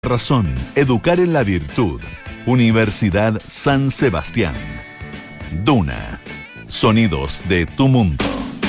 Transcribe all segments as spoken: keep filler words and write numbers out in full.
Razón, educar en la virtud. Universidad San Sebastián. Duna, sonidos de tu mundo.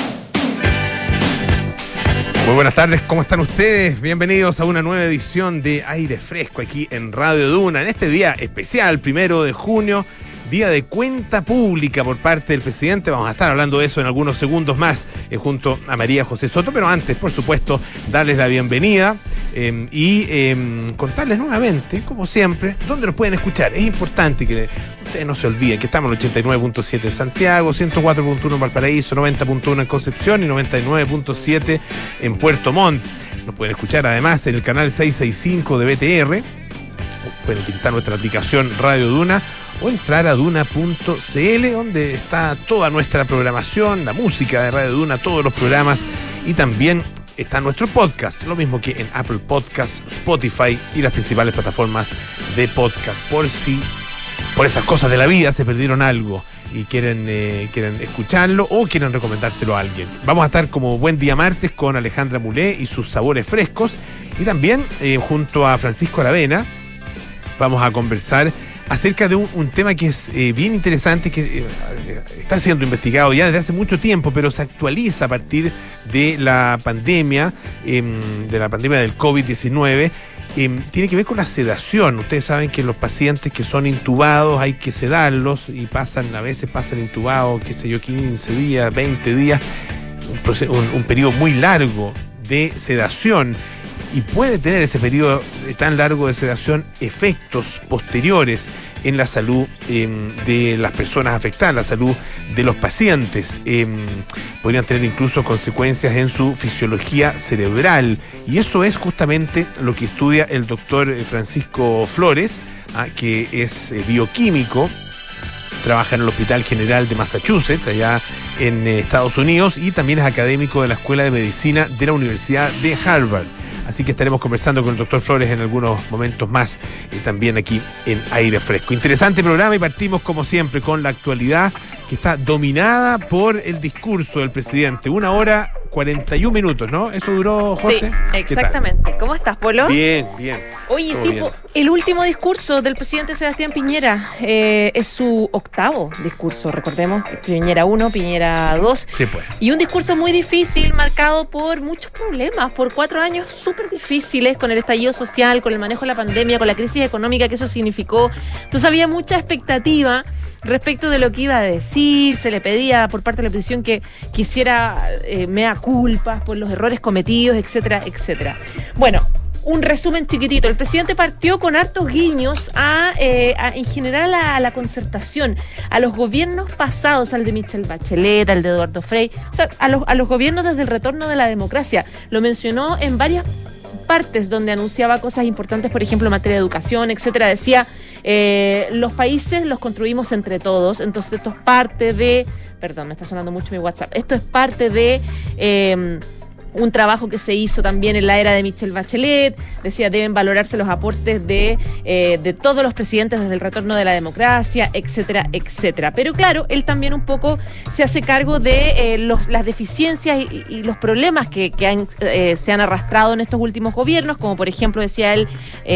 Muy buenas tardes, ¿cómo están ustedes? Bienvenidos a una nueva edición de Aire Fresco aquí en Radio Duna, en este día especial, primero de junio, día de cuenta pública por parte del presidente. Vamos a estar hablando de eso en algunos segundos más eh, junto a María José Soto, pero antes, por supuesto, darles la bienvenida eh, y eh, contarles nuevamente, como siempre, dónde nos pueden escuchar. Es importante que ustedes no se olviden que estamos en ochenta y nueve punto siete en Santiago, ciento cuatro punto uno en Valparaíso, noventa punto uno en Concepción y noventa y nueve punto siete en Puerto Montt. Nos pueden escuchar además en el canal seiscientos sesenta y cinco de B T R. Pueden utilizar nuestra aplicación Radio Duna o entrar a duna punto c l, donde está toda nuestra programación, la música de Radio Duna, todos los programas, y también está nuestro podcast, lo mismo que en Apple Podcast, Spotify y las principales plataformas de podcast. Por si por esas cosas de la vida se perdieron algo y quieren, eh, quieren escucharlo o quieren recomendárselo a alguien. Vamos a estar como buen día martes con Alejandra Mulé y sus sabores frescos, y también eh, junto a Francisco Aravena vamos a conversar acerca de un, un tema que es eh, bien interesante, que eh, está siendo investigado ya desde hace mucho tiempo, pero se actualiza a partir de la pandemia, eh, de la pandemia del COVID diecinueve. Eh, tiene que ver con la sedación. Ustedes saben que los pacientes que son intubados hay que sedarlos y pasan, a veces pasan intubados, qué sé yo, quince días, veinte días, un, proceso, un, un periodo muy largo de sedación. Y puede tener ese periodo tan largo de sedación efectos posteriores en la salud eh, de las personas afectadas, la salud de los pacientes. Eh, podrían tener incluso consecuencias en su fisiología cerebral. Y eso es justamente lo que estudia el doctor Francisco Flores, ah, que es eh, bioquímico, trabaja en el Hospital General de Massachusetts, allá en eh, Estados Unidos, y también es académico de la Escuela de Medicina de la Universidad de Harvard. Así que estaremos conversando con el doctor Flores en algunos momentos más, eh, también aquí en Aire Fresco. Interesante programa, y partimos como siempre con la actualidad, que está dominada por el discurso del presidente. Una hora cuarenta y un minutos, ¿no? ¿Eso duró, José? Sí, exactamente. ¿Cómo estás, Polo? Bien, bien. Oye, sí, bien. El último discurso del presidente Sebastián Piñera eh, es su octavo discurso, recordemos, Piñera uno, Piñera dos. Sí, pues. Y un discurso muy difícil, marcado por muchos problemas, por cuatro años súper difíciles, con el estallido social, con el manejo de la pandemia, con la crisis económica que eso significó. Entonces había mucha expectativa respecto de lo que iba a decir. Se le pedía por parte de la oposición que quisiera eh, mea culpas por los errores cometidos, etcétera, etcétera. Bueno, un resumen chiquitito. El presidente partió con hartos guiños a, eh, a en general a, a la concertación, a los gobiernos pasados, al de Michelle Bachelet, al de Eduardo Frei, o sea, a los, a los gobiernos desde el retorno de la democracia. Lo mencionó en varias partes donde anunciaba cosas importantes, por ejemplo, en materia de educación, etcétera. Decía, eh, los países los construimos entre todos, entonces esto es parte de, perdón, me está sonando mucho mi WhatsApp, esto es parte de eh, un trabajo que se hizo también en la era de Michelle Bachelet. Decía, deben valorarse los aportes de, eh, de todos los presidentes desde el retorno de la democracia, etcétera, etcétera. Pero claro, él también un poco se hace cargo de eh, los, las deficiencias y, y los problemas que, que han, eh, se han arrastrado en estos últimos gobiernos, como por ejemplo, decía él,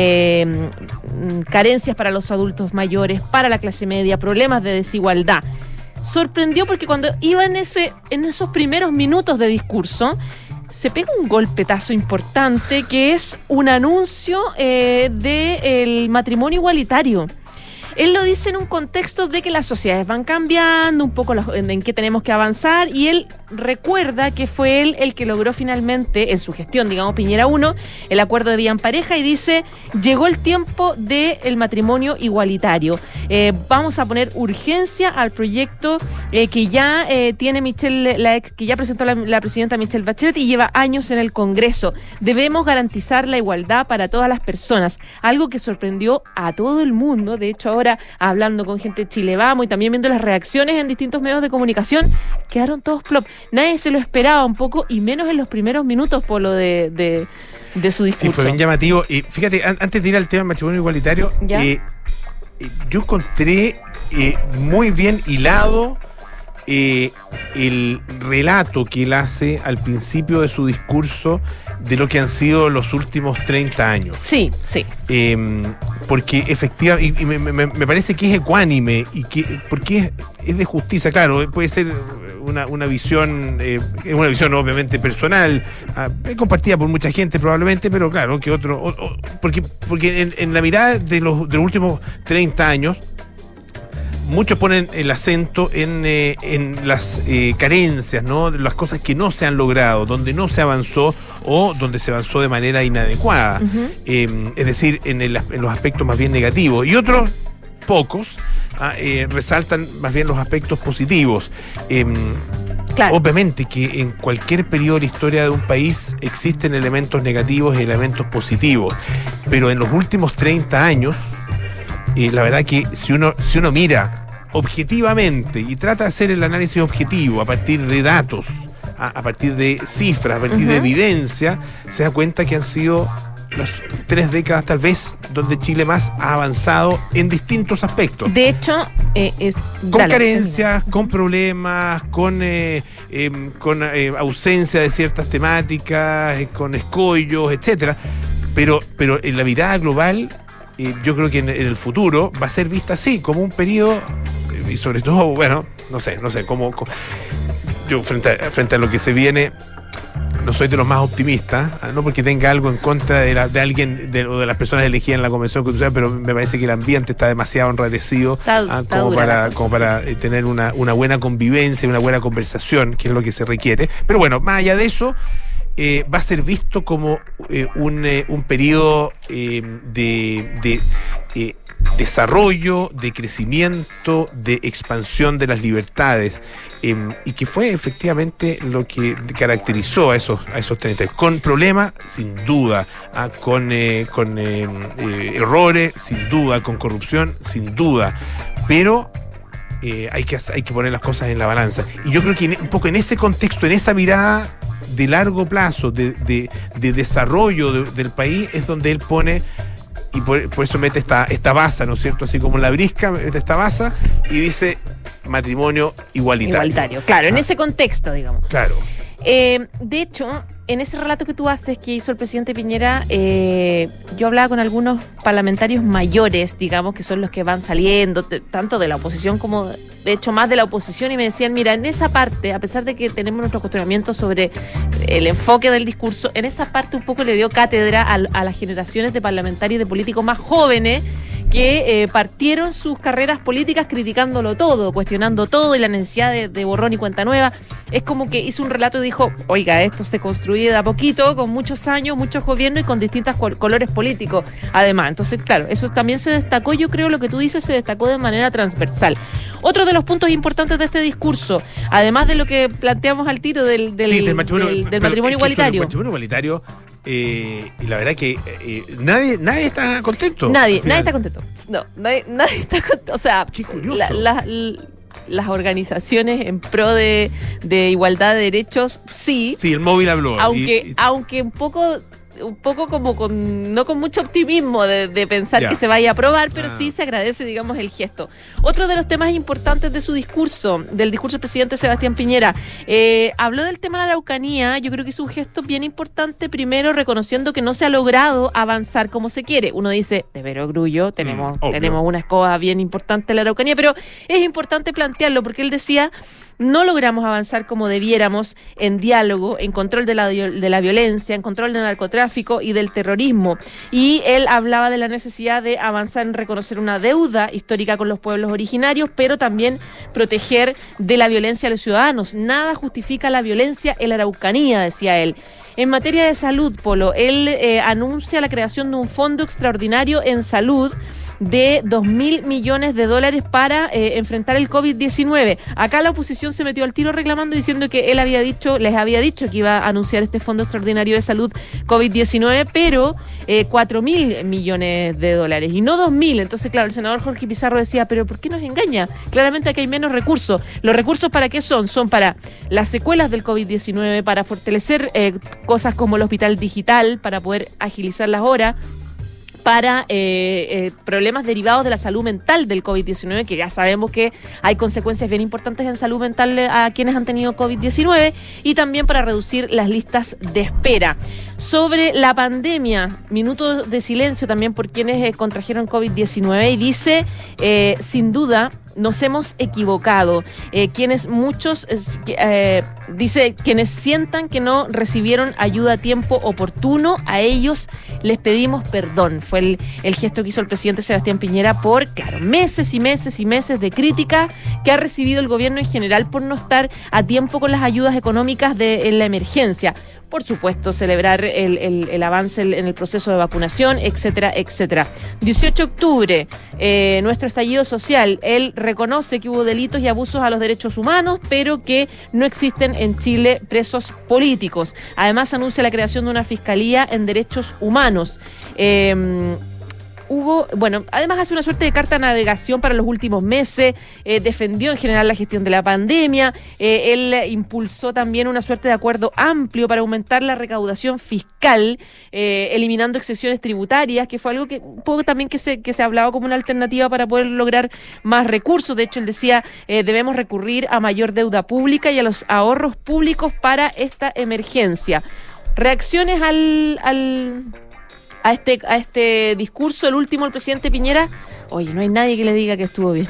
eh, carencias para los adultos mayores, para la clase media, problemas de desigualdad. Sorprendió porque cuando iba en, ese, en esos primeros minutos de discurso, se pega un golpetazo importante, que es un anuncio eh, del matrimonio igualitario. Él lo dice en un contexto de que las sociedades van cambiando, un poco los, en, en qué tenemos que avanzar, y él recuerda que fue él el que logró finalmente, en su gestión, digamos, Piñera uno, el acuerdo de vida en pareja, y dice, llegó el tiempo del matrimonio igualitario. Eh, vamos a poner urgencia al proyecto eh, que ya eh, tiene Michelle, la ex, que ya presentó la, la presidenta Michelle Bachelet y lleva años en el Congreso. Debemos garantizar la igualdad para todas las personas, algo que sorprendió a todo el mundo. De hecho, ahora hablando con gente de Chile Vamos y también viendo las reacciones en distintos medios de comunicación, quedaron todos plop. Nadie se lo esperaba un poco, y menos en los primeros minutos, por lo de, de, de su discurso. Sí, fue bien llamativo. Y fíjate, an- antes de ir al tema del matrimonio igualitario, eh, yo encontré eh, muy bien hilado eh, el relato que él hace al principio de su discurso de lo que han sido los últimos treinta años. Sí, sí. Eh, porque efectivamente, y, y me, me, me parece que es ecuánime, y que porque es, es de justicia, claro, puede ser una, una visión, eh, una visión obviamente personal, eh, compartida por mucha gente probablemente, pero claro, que otro, o, o, porque, porque en, en la mirada de los, de los últimos treinta años, muchos ponen el acento en, eh, en las eh, carencias, ¿no? Las cosas que no se han logrado, donde no se avanzó o donde se avanzó de manera inadecuada. Uh-huh. Eh, es decir, en, el, en los aspectos más bien negativos. Y otros, pocos, ah, eh, resaltan más bien los aspectos positivos. Eh, Claro. Obviamente que en cualquier periodo de la historia de un país existen elementos negativos y elementos positivos, pero en los últimos treinta años, eh, la verdad que si uno, si uno mira objetivamente y trata de hacer el análisis objetivo a partir de datos, a, a partir de cifras, a partir uh-huh. de evidencia, se da cuenta que han sido las tres décadas tal vez donde Chile más ha avanzado en distintos aspectos. De hecho, eh, es con dale, carencias, con problemas, con eh, eh, con eh, ausencia de ciertas temáticas, eh, con escollos, etcétera. Pero, pero en la mirada global, eh, yo creo que en, en el futuro va a ser vista así, como un periodo, eh, y sobre todo, bueno, no sé, no sé, cómo, cómo yo frente a, frente a lo que se viene. No soy de los más optimistas, no porque tenga algo en contra de, la, de alguien de, o de las personas elegidas en la Convención Constitucional, pero me parece que el ambiente está demasiado enrarecido está, ah, está como, para, cosa, como sí. para tener una, una buena convivencia, una buena conversación, que es lo que se requiere. Pero bueno, más allá de eso, eh, va a ser visto como eh, un, eh, un periodo eh, de... de eh, desarrollo, de crecimiento, de expansión de las libertades, eh, y que fue efectivamente lo que caracterizó a esos a esos treinta, con problemas, sin duda, ah, con, eh, con eh, eh, errores, sin duda, con corrupción, sin duda, pero eh, hay que hay que poner las cosas en la balanza. Y yo creo que en, un poco en ese contexto, en esa mirada de largo plazo, de, de, de desarrollo de, del país, es donde él pone. Y por, por eso mete esta, esta baza, ¿no es cierto? Así como la brisca, mete esta baza y dice matrimonio igualitario. Igualitario, claro, ah. en ese contexto, digamos. Claro. Eh, de hecho, en ese relato que tú haces que hizo el presidente Piñera, eh, yo hablaba con algunos parlamentarios mayores, digamos, que son los que van saliendo, te, tanto de la oposición como, de hecho, más de la oposición, y me decían, mira, en esa parte, a pesar de que tenemos nuestro cuestionamiento sobre el enfoque del discurso, en esa parte un poco le dio cátedra a, a las generaciones de parlamentarios y de políticos más jóvenes que eh, partieron sus carreras políticas criticándolo todo, cuestionando todo y la necesidad de, de borrón y cuenta nueva. Es como que hizo un relato y dijo, oiga, esto se construye de a poquito, con muchos años, muchos gobiernos y con distintos col- colores políticos, además. Entonces, claro, eso también se destacó, yo creo lo que tú dices se destacó de manera transversal. Otro de los puntos importantes de este discurso, además de lo que planteamos al tiro del, del, sí, del matrimonio, del, del matrimonio igualitario. El matrimonio igualitario, eh, y la verdad que eh, nadie nadie está contento. Nadie, nadie está contento. No, nadie, nadie está contento. O sea, qué curioso. La, la, la, las organizaciones en pro de, de igualdad de derechos, sí. Sí, el móvil habló. Aunque, y, y... aunque un poco... un poco como con, no con mucho optimismo de, de pensar ya. que se vaya a aprobar, pero ah. sí se agradece, digamos, el gesto. Otro de los temas importantes de su discurso, del discurso del presidente Sebastián Piñera, eh, habló del tema de la Araucanía. Yo creo que es un gesto bien importante, primero reconociendo que no se ha logrado avanzar como se quiere. Uno dice, de perogrullo, tenemos, mm, tenemos una escoba bien importante en la Araucanía, pero es importante plantearlo porque él decía, no logramos avanzar como debiéramos en diálogo, en control de la, de la violencia, en control del narcotráfico y del terrorismo. Y él hablaba de la necesidad de avanzar en reconocer una deuda histórica con los pueblos originarios, pero también proteger de la violencia a los ciudadanos. Nada justifica la violencia en la Araucanía, decía él. En materia de salud, Polo, él eh, anuncia la creación de un fondo extraordinario en salud de dos mil millones de dólares para eh, enfrentar el covid diecinueve. Acá la oposición se metió al tiro reclamando, diciendo que él había dicho, les había dicho que iba a anunciar este Fondo Extraordinario de Salud covid diecinueve, pero eh, cuatro mil millones de dólares y no dos mil. Entonces, claro, el senador Jorge Pizarro decía, pero ¿por qué nos engaña? Claramente aquí hay menos recursos. ¿Los recursos para qué son? Son para las secuelas del covid diecinueve, para fortalecer eh, cosas como el hospital digital, para poder agilizar las horas, para eh, eh, problemas derivados de la salud mental del COVID diecinueve, que ya sabemos que hay consecuencias bien importantes en salud mental a quienes han tenido COVID diecinueve, y también para reducir las listas de espera. Sobre la pandemia, minutos de silencio también por quienes eh, contrajeron COVID diecinueve, y dice, eh, sin duda, nos hemos equivocado. Eh, quienes muchos, eh, dice, quienes sientan que no recibieron ayuda a tiempo oportuno, a ellos les pedimos perdón. Fue el, el gesto que hizo el presidente Sebastián Piñera por, claro, meses y meses y meses de crítica que ha recibido el gobierno en general por no estar a tiempo con las ayudas económicas de en la emergencia. Por supuesto, celebrar el, el, el avance en el proceso de vacunación, etcétera, etcétera. dieciocho de octubre, eh, nuestro estallido social. Él reconoce que hubo delitos y abusos a los derechos humanos, pero que no existen en Chile presos políticos. Además, anuncia la creación de una fiscalía en derechos humanos. Eh, Hubo, bueno, además hace una suerte de carta de navegación para los últimos meses, eh, defendió en general la gestión de la pandemia, eh, él impulsó también una suerte de acuerdo amplio para aumentar la recaudación fiscal, eh, eliminando exenciones tributarias, que fue algo que un poco también que se, que se hablaba como una alternativa para poder lograr más recursos. De hecho, él decía, eh, debemos recurrir a mayor deuda pública y a los ahorros públicos para esta emergencia. Reacciones al... al A este, a este discurso, el último, el presidente Piñera. Oye, no hay nadie que le diga que estuvo bien.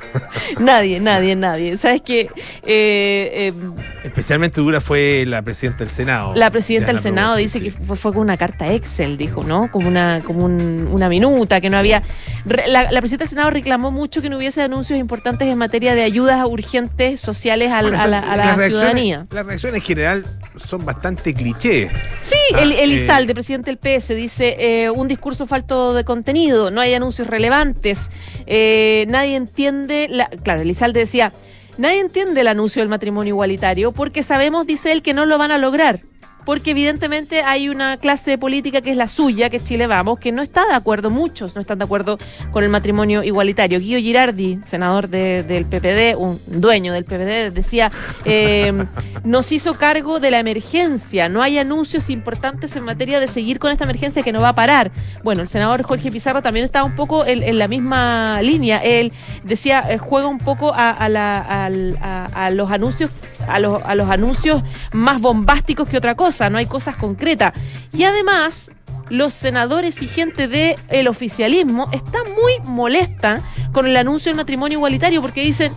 nadie, nadie, nadie. ¿Sabes qué? Eh, eh, Especialmente dura fue la presidenta del Senado. La presidenta del Senado Proboste, dice sí. que fue, fue con una carta Excel, dijo, ¿no? Como una como un, una minuta, que no había... La, la presidenta del Senado reclamó mucho que no hubiese anuncios importantes en materia de ayudas urgentes sociales a, Bueno, a la, a la las ciudadanía. Reacciones, las reacciones en general son bastante clichés. Sí, Ah, el, el eh, Izalde, presidente del P S, dice eh, un discurso falto de contenido, no hay anuncios relevantes, eh, nadie entiende, la, claro, el Izalde decía, nadie entiende el anuncio del matrimonio igualitario porque sabemos, dice él, que no lo van a lograr. Porque evidentemente hay una clase política que es la suya, que es Chile Vamos, que no está de acuerdo, muchos no están de acuerdo con el matrimonio igualitario. Guido Girardi, senador de, del P P D, un dueño del P P D, decía, eh, nos hizo cargo de la emergencia, no hay anuncios importantes en materia de seguir con esta emergencia que no va a parar. Bueno, el senador Jorge Pizarro también estaba un poco en, en la misma línea. Él decía, eh, juega un poco a, a, la, a, a, a los anuncios, a los, a los anuncios más bombásticos que otra cosa. No hay cosas concretas. Y además, los senadores y gente del oficialismo están muy molesta con el anuncio del matrimonio igualitario porque dicen,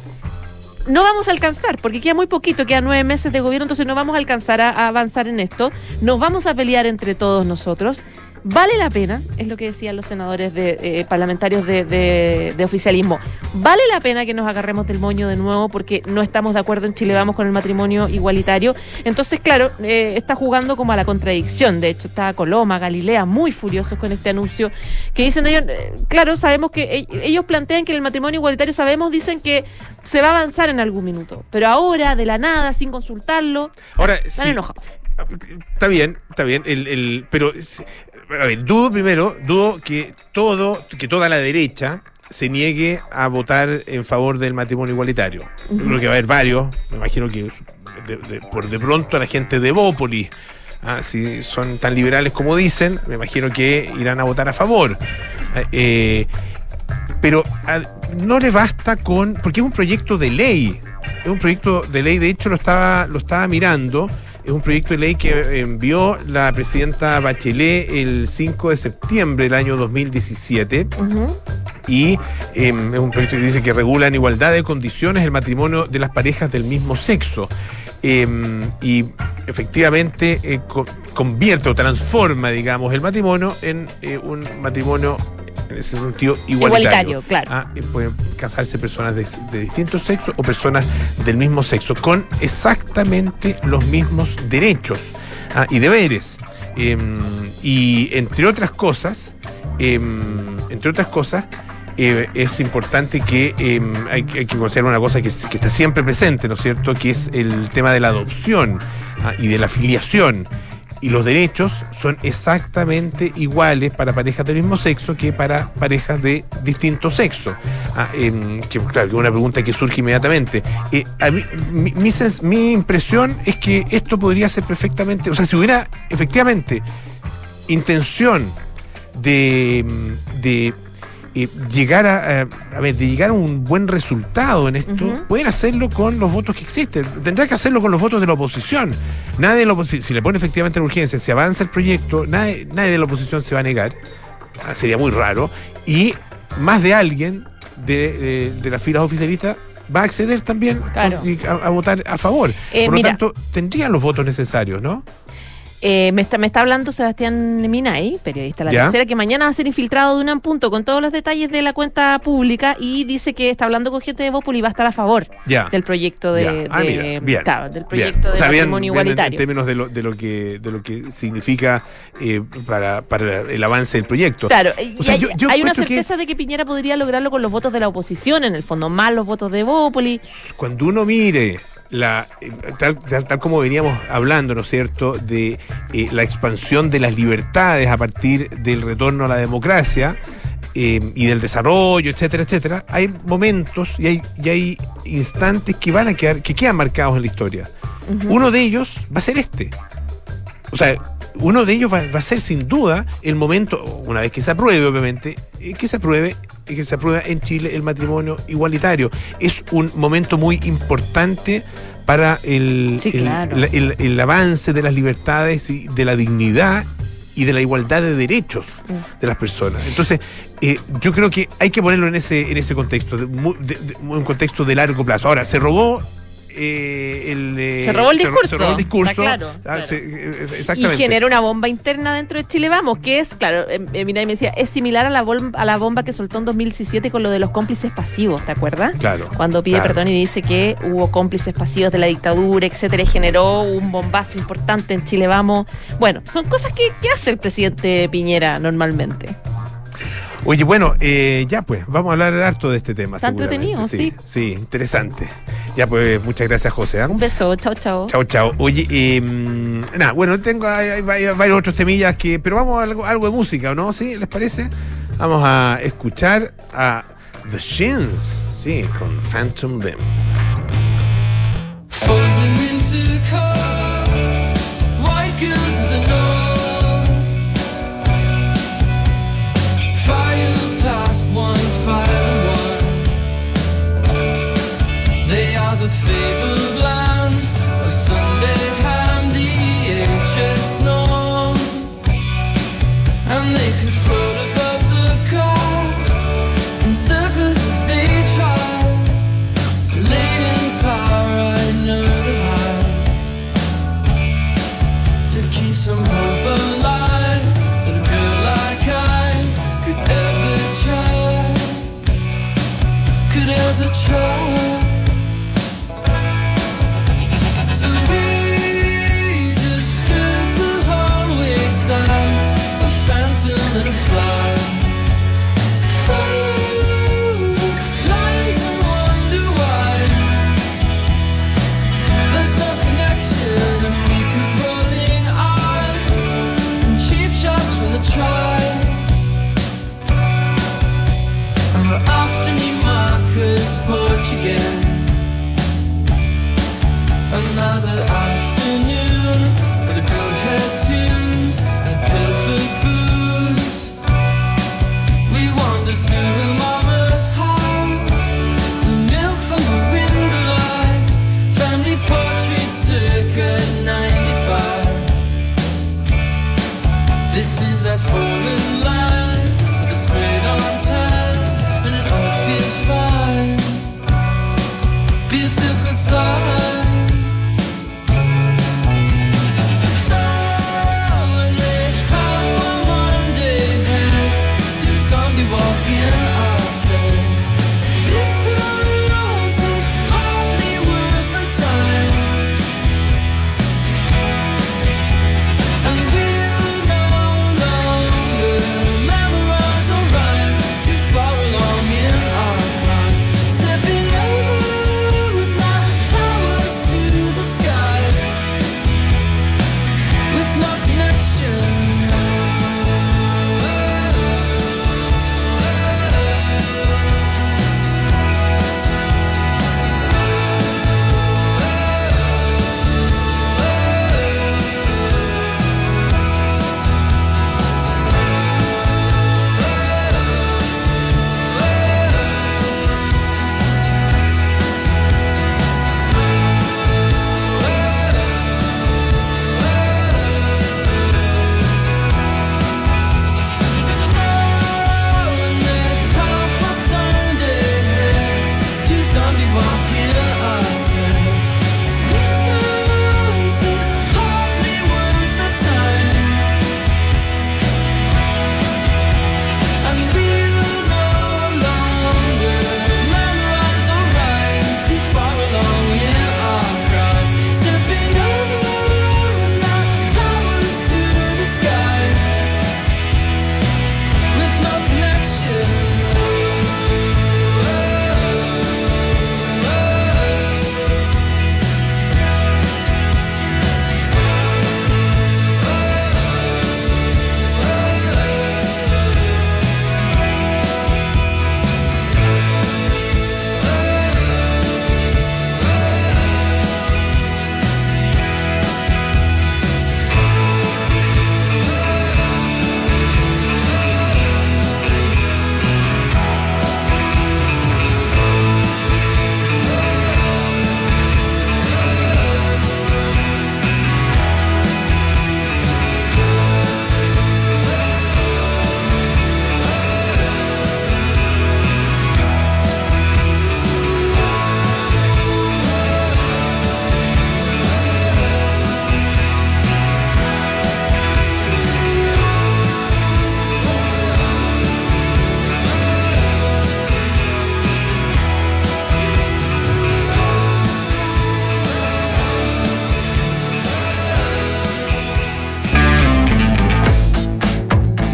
no vamos a alcanzar, porque queda muy poquito, quedan nueve meses de gobierno, entonces no vamos a alcanzar a, a avanzar en esto, nos vamos a pelear entre todos nosotros. Vale la pena, es lo que decían los senadores de, eh, parlamentarios de, de, de oficialismo, vale la pena que nos agarremos del moño de nuevo porque no estamos de acuerdo en Chile Vamos con el matrimonio igualitario. Entonces, claro, eh, está jugando como a la contradicción. De hecho, está Coloma, Galilea, muy furiosos con este anuncio que dicen ellos, eh, claro, sabemos que ellos plantean que en el matrimonio igualitario, sabemos, dicen que se va a avanzar en algún minuto, pero ahora, de la nada, sin consultarlo, ahora están sí, enojados. Está bien, está bien, el, el, pero a ver, dudo primero, dudo que todo, que toda la derecha se niegue a votar en favor del matrimonio igualitario. Uh-huh. Yo creo que va a haber varios, me imagino que de, de, por de pronto la gente de Bópoli, ah, si son tan liberales como dicen, me imagino que irán a votar a favor. Eh, pero a, no le basta con, porque es un proyecto de ley, es un proyecto de ley, de hecho lo estaba, lo estaba mirando. Es un proyecto de ley que envió la presidenta Bachelet el cinco de septiembre del año dos mil diecisiete. Uh-huh. Y eh, es un proyecto que dice que regula en igualdad de condiciones el matrimonio de las parejas del mismo sexo. Eh, y efectivamente eh, co- convierte o transforma, digamos, el matrimonio en eh, un matrimonio en ese sentido igualitario. Igualitario, claro. Ah, pueden casarse personas de, de distintos sexos o personas del mismo sexo con exactamente los mismos derechos ah, y deberes. Eh, y entre otras cosas, eh, entre otras cosas, eh, es importante que eh, hay, hay que considerar una cosa que, que está siempre presente, ¿no es cierto?, que es el tema de la adopción ah, y de la filiación. Y los derechos son exactamente iguales para parejas del mismo sexo que para parejas de distinto sexo. Ah, eh, que claro, que es una pregunta que surge inmediatamente. Eh, a mí, mi, mi, sens- mi impresión es que esto podría ser perfectamente, o sea, si hubiera efectivamente intención de, de eh, llegar a, a, a ver, de llegar a un buen resultado en esto, uh-huh. pueden hacerlo con los votos que existen. Tendrá que hacerlo con los votos de la oposición. Nadie de la oposición, si le pone efectivamente la urgencia, si avanza el proyecto, nadie, nadie de la oposición se va a negar. Ah, sería muy raro. Y más de alguien de, de, de las filas oficialistas va a acceder también claro. a, a votar a favor. Eh, Por lo mira, tanto, tendrían los votos necesarios, ¿no? Eh, me, está, me está hablando Sebastián Minay, periodista de La ¿Ya? Tercera, que mañana va a ser infiltrado de UNAM Punto con todos los detalles de la cuenta pública y dice que está hablando con gente de Bópoli y va a estar a favor ya. del proyecto de, ah, de mira, bien, claro, del proyecto bien. de o sea, matrimonio bien, bien igualitario. En, en términos de lo, de lo que de lo que significa eh, para, para el avance del proyecto. Claro, o y sea, hay, yo, yo hay una encuentro certeza que de que Piñera podría lograrlo con los votos de la oposición, en el fondo, más los votos de Bópoli. cuando uno mire la eh, tal, tal, tal como veníamos hablando, ¿no es cierto?, de eh, la expansión de las libertades a partir del retorno a la democracia eh, y del desarrollo, etcétera, etcétera, hay momentos y hay, y hay instantes que van a quedar, que quedan marcados en la historia. Uh-huh. Uno de ellos va a ser este. O sea, uno de ellos va, va a ser sin duda el momento, una vez que se apruebe, obviamente, que se apruebe que se aprueba en Chile el matrimonio igualitario. Es un momento muy importante para el, sí, el, claro. el, el, el avance de las libertades y de la dignidad y de la igualdad de derechos mm. de las personas. Entonces, eh, yo creo que hay que ponerlo en ese en ese contexto, de, de, de, un contexto de largo plazo. Ahora, se robó Eh, el, eh, se robó el se, discurso, se robó el discurso está claro, ah, claro. Se, eh, exactamente. Y genera una bomba interna dentro de Chile Vamos, que es, claro, eh, mira, me decía, es similar a la, bomba, a la bomba que soltó en dos mil diecisiete con lo de los cómplices pasivos, ¿te acuerdas? Claro. Cuando pide claro. perdón y dice que hubo cómplices pasivos de la dictadura, etcétera, y generó un bombazo importante en Chile Vamos. Bueno, son cosas que, que hace el presidente Piñera normalmente. Oye, bueno, eh, ya pues, vamos a hablar harto de este tema. Está entretenido, sí. Sí, interesante. Ya pues, muchas gracias, José. ¿eh? Un beso, chao, chao. Chao, chao. Oye, eh, nada, bueno, tengo hay, hay, hay varios otros temillas que, pero vamos a algo, algo de música, ¿no? ¿Sí? ¿Les parece? Vamos a escuchar a The Shins, sí, con Phantom Limb. The fabled lands of Sunderham, the H S Norm, and they could float above the cars in circles if they tried. Latent power, I know the high to keep some hope alive. That a girl like I could ever try, could ever try. Porch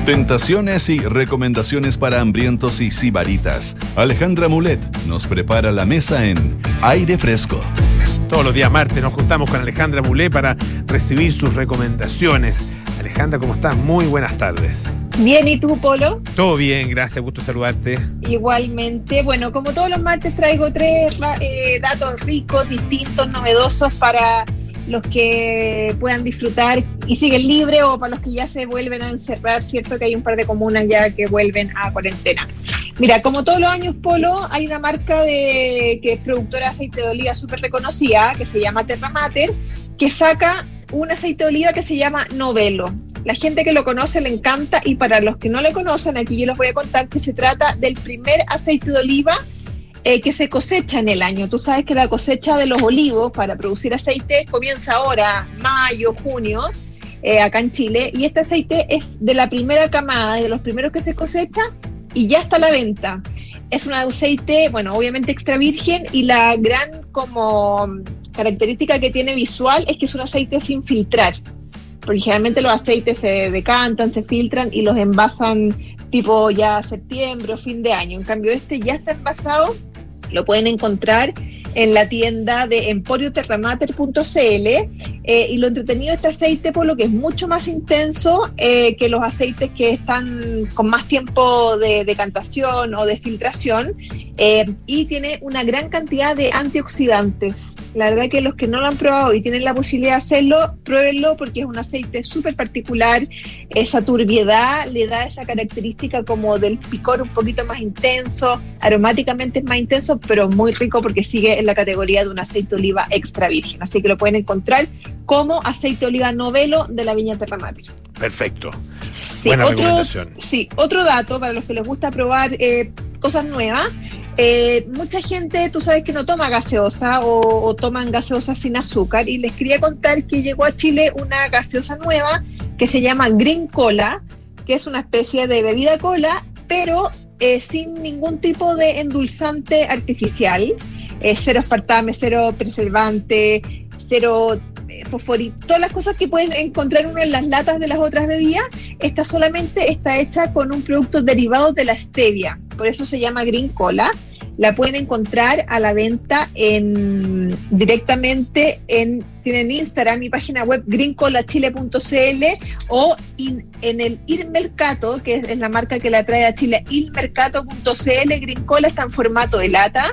Tentaciones y recomendaciones para hambrientos y sibaritas. Alejandra Mulet nos prepara la mesa en Aire Fresco. Todos los días martes nos juntamos con Alejandra Mulé para recibir sus recomendaciones. Alejandra, ¿cómo estás? Muy buenas tardes. Bien, ¿y tú, Polo? Todo bien, gracias, gusto saludarte. Igualmente. Bueno, como todos los martes traigo tres eh, datos ricos, distintos, novedosos para los que puedan disfrutar y siguen libres, o para los que ya se vuelven a encerrar, cierto que hay un par de comunas ya que vuelven a cuarentena. Mira, como todos los años, Polo, hay una marca de que es productora de aceite de oliva súper reconocida, que se llama Terra Mater, que saca un aceite de oliva que se llama Novelo. La gente que lo conoce le encanta, y para los que no lo conocen, aquí yo les voy a contar que se trata del primer aceite de oliva eh, que se cosecha en el año. Tú sabes que la cosecha de los olivos para producir aceite comienza ahora, mayo, junio, eh, acá en Chile, y este aceite es de la primera camada, de los primeros que se cosecha, y ya está a la venta. Es un aceite, bueno, obviamente extra virgen, y la gran como característica que tiene visual es que es un aceite sin filtrar, porque generalmente los aceites se decantan, se filtran y los envasan tipo ya septiembre o fin de año. En cambio este ya está envasado, lo pueden encontrar en la tienda de emporio terra mater punto c l, eh, y lo entretenido de este aceite, por lo que es mucho más intenso eh, que los aceites que están con más tiempo de decantación o de filtración, eh, y tiene una gran cantidad de antioxidantes. La verdad que los que no lo han probado y tienen la posibilidad de hacerlo, pruébenlo, porque es un aceite súper particular. Esa turbiedad le da esa característica como del picor un poquito más intenso, aromáticamente es más intenso, pero muy rico porque sigue en la categoría de un aceite de oliva extra virgen. Así que lo pueden encontrar como aceite de oliva Novelo de la viña Terra Mater. Perfecto. Sí, Buena otro, recomendación. Sí, otro dato para los que les gusta probar eh, cosas nuevas. Eh, mucha gente, tú sabes que no toma gaseosa o, o toman gaseosa sin azúcar, y les quería contar que llegó a Chile una gaseosa nueva que se llama Green Cola, que es una especie de bebida cola, pero eh, sin ningún tipo de endulzante artificial, eh, cero aspartame, cero preservante, cero eh, fosforito, todas las cosas que pueden encontrar uno en las latas de las otras bebidas. Esta solamente está hecha con un producto derivado de la stevia, por eso se llama Green Cola. La pueden encontrar a la venta en, directamente en, tienen Instagram, mi página web green cola chile punto c l, o in, en el Il Mercato, que es, es la marca que la trae a Chile, il mercato punto c l. Green Cola está en formato de lata.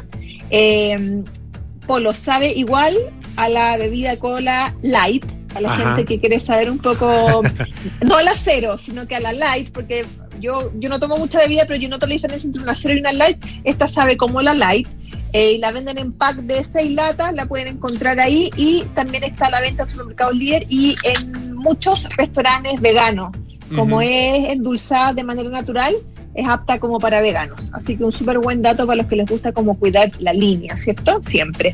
Eh, Polo, sabe igual a la bebida cola light, a la Ajá. gente que quiere saber un poco, no a la cero, sino que a la light, porque yo, yo no tomo mucha bebida, pero yo noto la diferencia entre una cero y una light. Esta sabe como la light, eh, y la venden en pack de seis latas, la pueden encontrar ahí, y también está a la venta en supermercados Líder y en muchos restaurantes veganos. Como Uh-huh. es endulzada de manera natural, es apta como para veganos. Así que un súper buen dato para los que les gusta como cuidar la línea, ¿cierto? Siempre.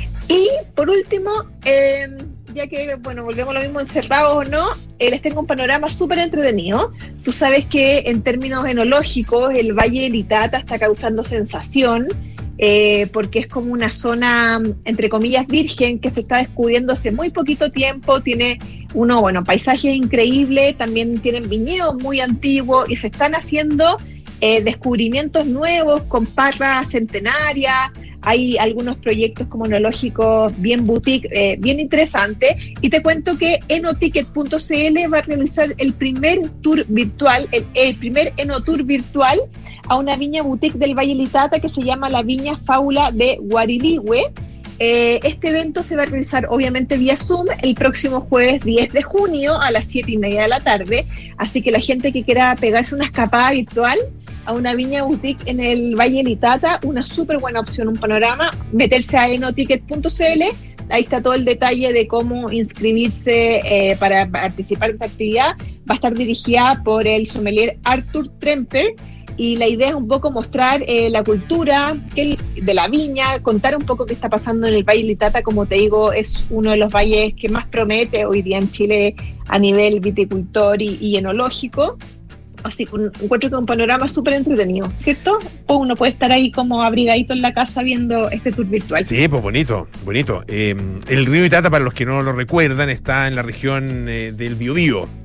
Y por último, eh, ya que, bueno, volvemos a lo mismo, encerrados o no, eh, les tengo un panorama súper entretenido. Tú sabes que en términos enológicos el Valle del Itata está causando sensación, eh, porque es como una zona, entre comillas, virgen, que se está descubriendo hace muy poquito tiempo. Tiene uno, bueno, paisajes increíbles, también tienen viñedos muy antiguos, y se están haciendo eh, descubrimientos nuevos con parras centenarias. Hay algunos proyectos como enológicos bien boutique, eh, bien interesantes, y te cuento que enoticket punto c l va a realizar el primer tour virtual, el, el primer enotour virtual a una viña boutique del Valle del Itata que se llama la Viña Fábula de Guariligüe. Eh, este evento se va a realizar obviamente vía Zoom el próximo jueves diez de junio a las siete y media de la tarde, así que la gente que quiera pegarse una escapada virtual a una viña boutique en el Valle del Itata, una súper buena opción, un panorama, meterse a enoticket punto c l, ahí está todo el detalle de cómo inscribirse eh, para participar de esta actividad. Va a estar dirigida por el sommelier Arthur Tremper, y la idea es un poco mostrar eh, la cultura que el, de la viña, contar un poco qué está pasando en el Valle del Itata. Como te digo, es uno de los valles que más promete hoy día en Chile a nivel viticultor y, y enológico. Así que un, encuentro que es un panorama súper entretenido, ¿cierto? O uno puede estar ahí como abrigadito en la casa viendo este tour virtual. Sí, pues bonito, bonito. Eh, el río Itata, para los que no lo recuerdan, está en la región eh, del Biobío.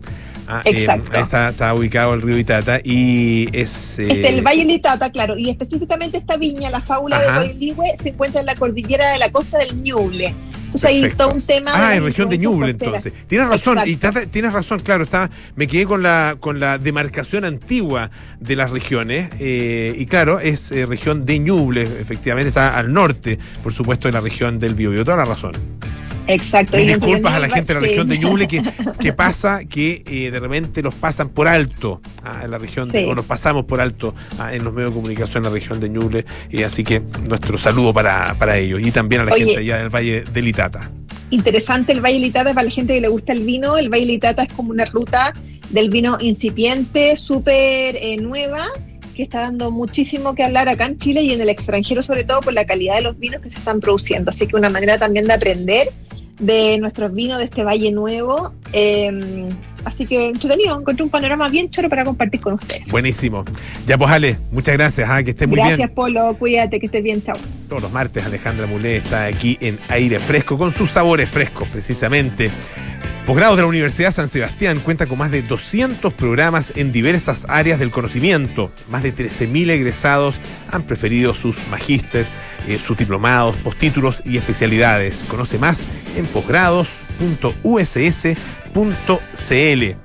Ah, Exacto. Eh, está, está ubicado el río Itata y es... Eh, Este, el Valle está, está ubicado el río Itata y es... Eh, Este, el Valle del Itata, claro, y específicamente esta viña, la fábula Ajá. de Coiligüe, se encuentra en la cordillera de la costa del Ñuble. Entonces hay Perfecto. todo un tema. Ah, de en las región de influencias Ñuble, costeras. entonces. Tienes razón, y Exacto. tata- tienes razón, claro, está, me quedé con la con la demarcación antigua de las regiones, eh, y claro, es eh, región de Ñuble, efectivamente, está al norte, por supuesto, de la región del Biobío, toda la razón. Exacto. Mis y entre disculpas a los la gente de la sí. región de Ñuble que, que pasa que eh, de repente los pasan por alto ah, en la región de, Sí. o nos pasamos por alto ah, en los medios de comunicación en la región de Ñuble, y así que nuestro saludo para, para ellos y también a la Oye. gente allá del Valle del Itata. Interesante el Valle del Itata para la gente que le gusta el vino. El Valle del Itata es como una ruta del vino incipiente, súper eh, nueva, que está dando muchísimo que hablar acá en Chile y en el extranjero, sobre todo por la calidad de los vinos que se están produciendo. Así que una manera también de aprender de nuestros vinos de este Valle Nuevo. Eh, así que entretenido, encontré un panorama bien choro para compartir con ustedes. Buenísimo. Ya pues, Ale, muchas gracias, ah, que estés muy Gracias, bien. Polo, cuídate, que estés bien, chao. Todos los martes Alejandra Mulé está aquí en Aire Fresco con sus sabores frescos, precisamente. Posgrado de la Universidad San Sebastián cuenta con más de doscientos programas en diversas áreas del conocimiento. Más de trece mil egresados han preferido sus magíster, eh, sus diplomados, postítulos y especialidades. Conoce más en posgrados punto u s s punto c l.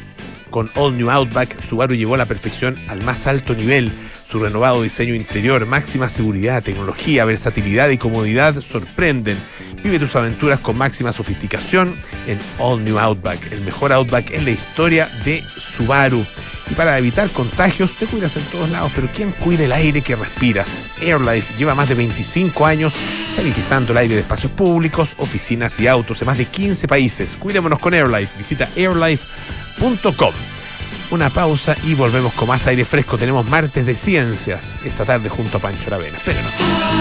Con All New Outback, Subaru llevó la perfección al más alto nivel. Su renovado diseño interior, máxima seguridad, tecnología, versatilidad y comodidad sorprenden. Vive tus aventuras con máxima sofisticación en All New Outback, el mejor Outback en la historia de Subaru. Y para evitar contagios, te cuidas en todos lados, pero ¿quién cuida el aire que respiras? AirLife lleva más de veinticinco años sanitizando el aire de espacios públicos, oficinas y autos en más de quince países. Cuidémonos con AirLife. Visita airlife punto com. Una pausa y volvemos con más aire fresco. Tenemos martes de ciencias esta tarde junto a Pancho Aravena. Espérenos.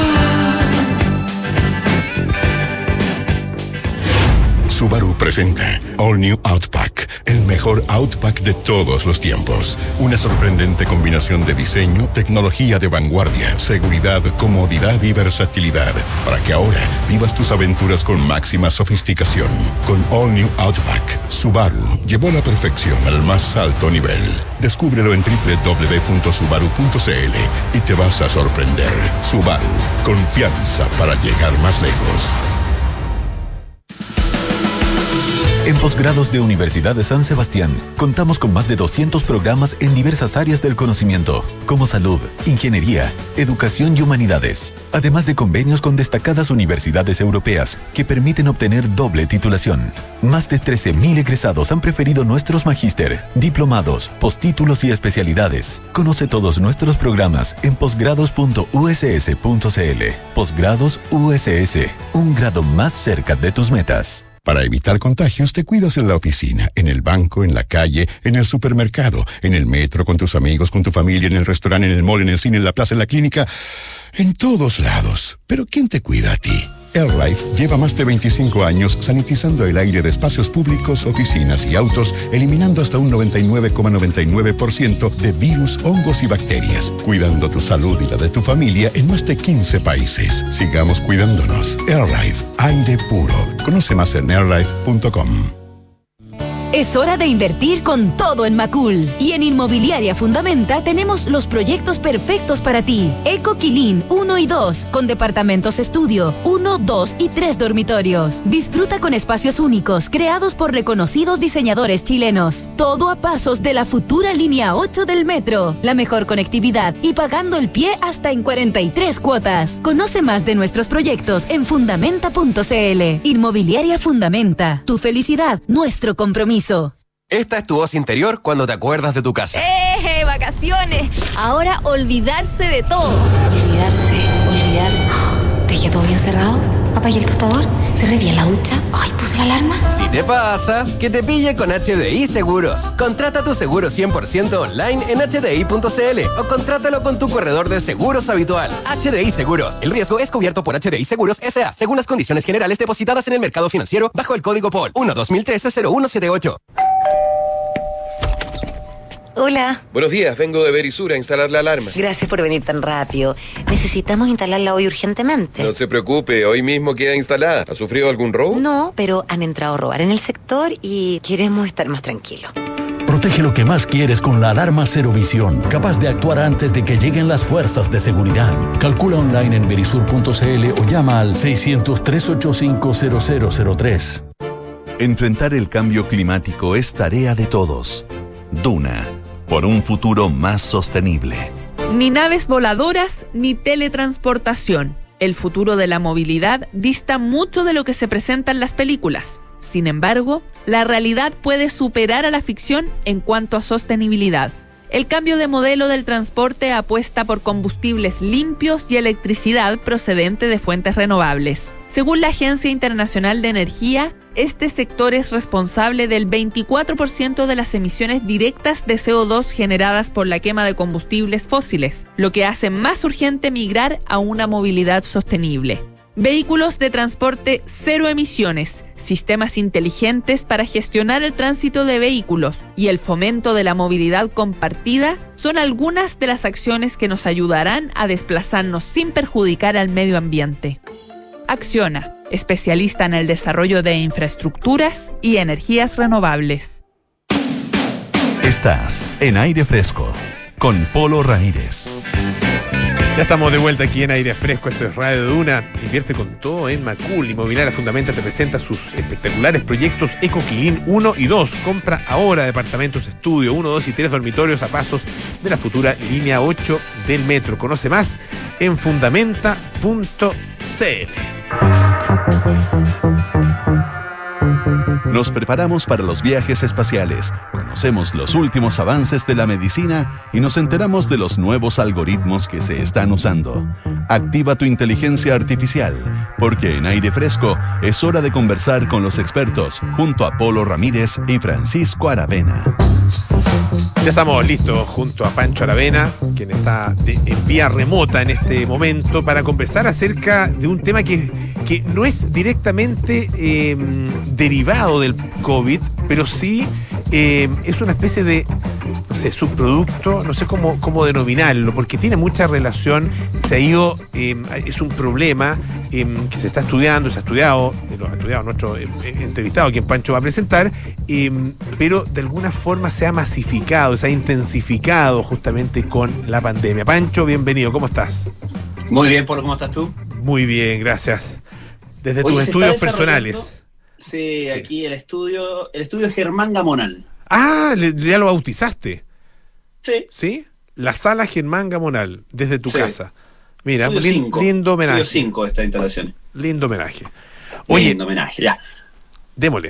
Subaru presenta All New Outback, el mejor Outback de todos los tiempos. Una sorprendente combinación de diseño, tecnología de vanguardia, seguridad, comodidad y versatilidad, para que ahora vivas tus aventuras con máxima sofisticación. Con All New Outback, Subaru llevó la perfección al más alto nivel. Descúbrelo en doble u doble u doble u punto subaru punto c l y te vas a sorprender. Subaru, confianza para llegar más lejos. En Posgrados de Universidad de San Sebastián, contamos con más de doscientos programas en diversas áreas del conocimiento, como salud, ingeniería, educación y humanidades, además de convenios con destacadas universidades europeas que permiten obtener doble titulación. Más de trece mil egresados han preferido nuestros magíster, diplomados, postítulos y especialidades. Conoce todos nuestros programas en posgrados punto u s s punto c l. Posgrados U S S, un grado más cerca de tus metas. Para evitar contagios, te cuidas en la oficina, en el banco, en la calle, en el supermercado, en el metro, con tus amigos, con tu familia, en el restaurante, en el mall, en el cine, en la plaza, en la clínica, en todos lados. Pero ¿quién te cuida a ti? AirLife lleva más de veinticinco años sanitizando el aire de espacios públicos, oficinas y autos, eliminando hasta un noventa y nueve coma noventa y nueve por ciento de virus, hongos y bacterias, cuidando tu salud y la de tu familia en más de quince países. Sigamos cuidándonos. AirLife, aire puro. Conoce más en airlife punto com. Es hora de invertir con todo en Macul. Y en Inmobiliaria Fundamenta tenemos los proyectos perfectos para ti. Eco Quilín uno y dos, con departamentos estudio, uno, dos y tres dormitorios. Disfruta con espacios únicos, creados por reconocidos diseñadores chilenos. Todo a pasos de la futura línea ocho del metro. La mejor conectividad y pagando el pie hasta en cuarenta y tres cuotas. Conoce más de nuestros proyectos en fundamenta punto c l. Inmobiliaria Fundamenta. Tu felicidad, nuestro compromiso. Esta es tu voz interior cuando te acuerdas de tu casa. ¡Eh, vacaciones! Ahora olvidarse de todo. Olvidarse, olvidarse. ¿Dejé todo bien cerrado? ¿Apagué el tostador? ¿Cerré bien la ducha? ¡Ay, puse la alarma! Si te pasa, que te pille con H D I Seguros. Contrata tu seguro cien por ciento online en h d i punto c l o contrátalo con tu corredor de seguros habitual. H D I Seguros. El riesgo es cubierto por H D I Seguros S A según las condiciones generales depositadas en el mercado financiero bajo el código P O L uno dos mil trece cero uno siete ocho. Hola. Buenos días, vengo de Verisur a instalar la alarma. Gracias por venir tan rápido. Necesitamos instalarla hoy urgentemente. No se preocupe, hoy mismo queda instalada. ¿Ha sufrido algún robo? No, pero han entrado a robar en el sector y queremos estar más tranquilos. Protege lo que más quieres con la alarma Cero Visión, capaz de actuar antes de que lleguen las fuerzas de seguridad. Calcula online en verisur punto c l o llama al seiscientos, trescientos ochenta y cinco, cero cero cero tres. Enfrentar el cambio climático es tarea de todos. Duna, por un futuro más sostenible. Ni naves voladoras ni teletransportación. El futuro de la movilidad dista mucho de lo que se presenta en las películas. Sin embargo, la realidad puede superar a la ficción en cuanto a sostenibilidad. El cambio de modelo del transporte apuesta por combustibles limpios y electricidad procedente de fuentes renovables. Según la Agencia Internacional de Energía, este sector es responsable del veinticuatro por ciento de las emisiones directas de C O dos generadas por la quema de combustibles fósiles, lo que hace más urgente migrar a una movilidad sostenible. Vehículos de transporte cero emisiones, sistemas inteligentes para gestionar el tránsito de vehículos y el fomento de la movilidad compartida son algunas de las acciones que nos ayudarán a desplazarnos sin perjudicar al medio ambiente. Acciona, especialista en el desarrollo de infraestructuras y energías renovables. Estás en Aire Fresco con Polo Ramírez. Ya estamos de vuelta aquí en Aire Fresco, esto es Radio Duna. Invierte con todo en Macul. Inmobiliaria Fundamenta te presenta sus espectaculares proyectos Ecoquilín uno y dos. Compra ahora departamentos estudio uno, dos y tres dormitorios a pasos de la futura línea ocho del metro. Conoce más en fundamenta punto c l. Nos preparamos para los viajes espaciales, conocemos los últimos avances de la medicina y nos enteramos de los nuevos algoritmos que se están usando. Activa tu inteligencia artificial, porque en Aire Fresco es hora de conversar con los expertos junto a Polo Ramírez y Francisco Aravena. Ya estamos listos junto a Pancho Aravena, quien está de, en vía remota en este momento, para conversar acerca de un tema que, que no es directamente eh, derivado del COVID, pero sí eh, es una especie de, no sé, subproducto, no sé cómo, cómo denominarlo, porque tiene mucha relación, se ha ido, eh, es un problema eh, que se está estudiando, se ha estudiado, lo ha estudiado nuestro eh, entrevistado, quien Pancho va a presentar, eh, pero de alguna forma se ha masificado, se ha intensificado justamente con la pandemia. Pancho, bienvenido, ¿cómo estás? Muy bien, Polo, ¿cómo estás tú? Muy bien, gracias. Desde Oye, tus se estudios está personales. Sí, sí, aquí el estudio, el estudio Germán Gamonal. Ah, le- ya lo bautizaste. Sí. ¿Sí? La sala Germán Gamonal, desde tu Sí. casa. Mira, Estudio lin- cinco. lindo homenaje. Estudio cinco de esta instalación. Lindo homenaje. Oye, Lindo homenaje, ya. démosle.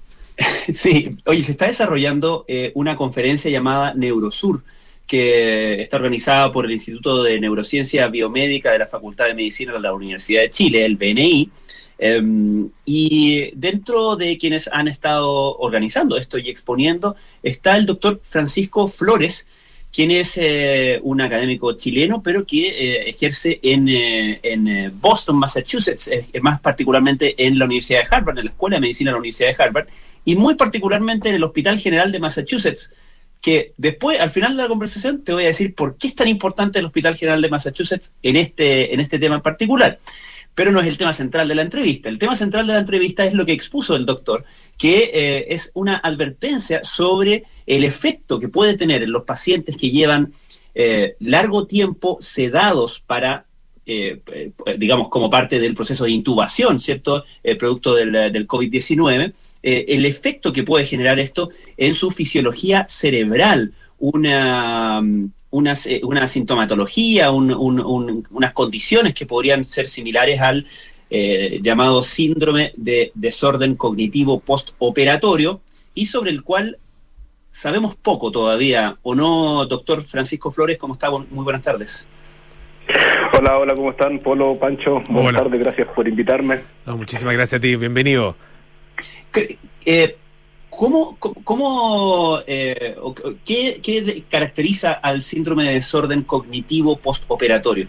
Sí, oye, se está desarrollando eh, una conferencia llamada Neurosur, que está organizada por el Instituto de Neurociencia Biomédica de la Facultad de Medicina de la Universidad de Chile, el B N I. Eh, y dentro de quienes han estado organizando esto y exponiendo está el doctor Francisco Flores, quien es eh, un académico chileno, pero que eh, ejerce en, eh, en eh, Boston, Massachusetts, eh, más particularmente en la Universidad de Harvard, en la Escuela de Medicina de la Universidad de Harvard, y muy particularmente en el Hospital General de Massachusetts, que después, al final de la conversación, te voy a decir por qué es tan importante el Hospital General de Massachusetts en este, en este tema en particular. Pero no es el tema central de la entrevista. El tema central de la entrevista es lo que expuso el doctor, que eh, es una advertencia sobre el efecto que puede tener en los pacientes que llevan eh, largo tiempo sedados para, eh, eh, digamos, como parte del proceso de intubación, ¿cierto?, eh, producto del, del COVID diecinueve, eh, el efecto que puede generar esto en su fisiología cerebral, una... Una, una sintomatología, un, un, un, unas condiciones que podrían ser similares al eh, llamado síndrome de desorden cognitivo postoperatorio, y sobre el cual sabemos poco todavía, ¿o no, doctor Francisco Flores? ¿Cómo está? Muy buenas tardes. Hola, hola, ¿cómo están? Polo, Pancho, buenas Hola. tardes, gracias por invitarme. No, muchísimas gracias a ti, bienvenido. Eh, ¿Cómo, cómo, cómo eh, qué, qué de- caracteriza al síndrome de desorden cognitivo postoperatorio?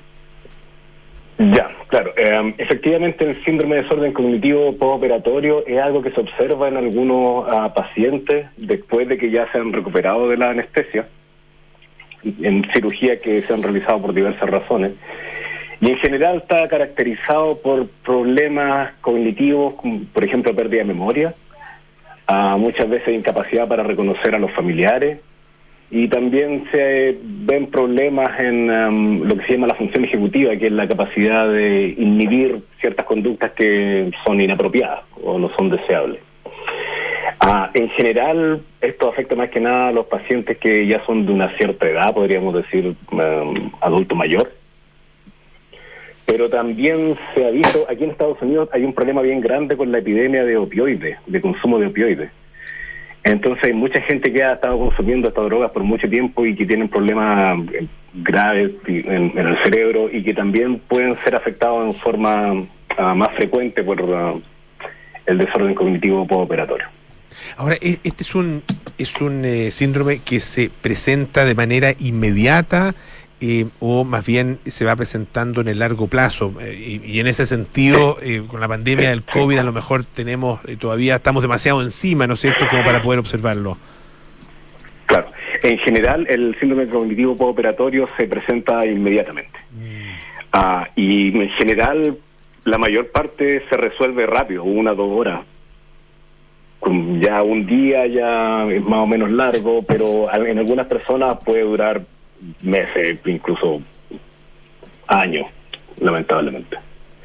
Ya, claro. Eh, efectivamente, el síndrome de desorden cognitivo postoperatorio es algo que se observa en algunos ah, pacientes después de que ya se han recuperado de la anestesia, en cirugía que se han realizado por diversas razones. Y en general está caracterizado por problemas cognitivos, como por ejemplo pérdida de memoria, uh, muchas veces incapacidad para reconocer a los familiares, y también se ven problemas en um, lo que se llama la función ejecutiva, que es la capacidad de inhibir ciertas conductas que son inapropiadas o no son deseables. Uh, en general, esto afecta más que nada a los pacientes que ya son de una cierta edad, podríamos decir um, adulto mayor. Pero también se ha visto, aquí en Estados Unidos hay un problema bien grande con la epidemia de opioides, de consumo de opioides. Entonces hay mucha gente que ha estado consumiendo estas drogas por mucho tiempo y que tienen problemas graves en, en el cerebro y que también pueden ser afectados en forma uh, más frecuente por uh, el desorden cognitivo postoperatorio. Ahora, este es un es un eh, síndrome que se presenta de manera inmediata eh, o más bien se va presentando en el largo plazo, eh, y, y en ese sentido eh, con la pandemia del COVID a lo mejor tenemos eh, todavía estamos demasiado encima, ¿no es cierto?, como para poder observarlo. Claro, en general el síndrome cognitivo postoperatorio se presenta inmediatamente. Mm. Uh, y en general la mayor parte se resuelve rápido, una o dos horas. Ya un día ya es más o menos largo, pero en algunas personas puede durar meses, incluso años, lamentablemente.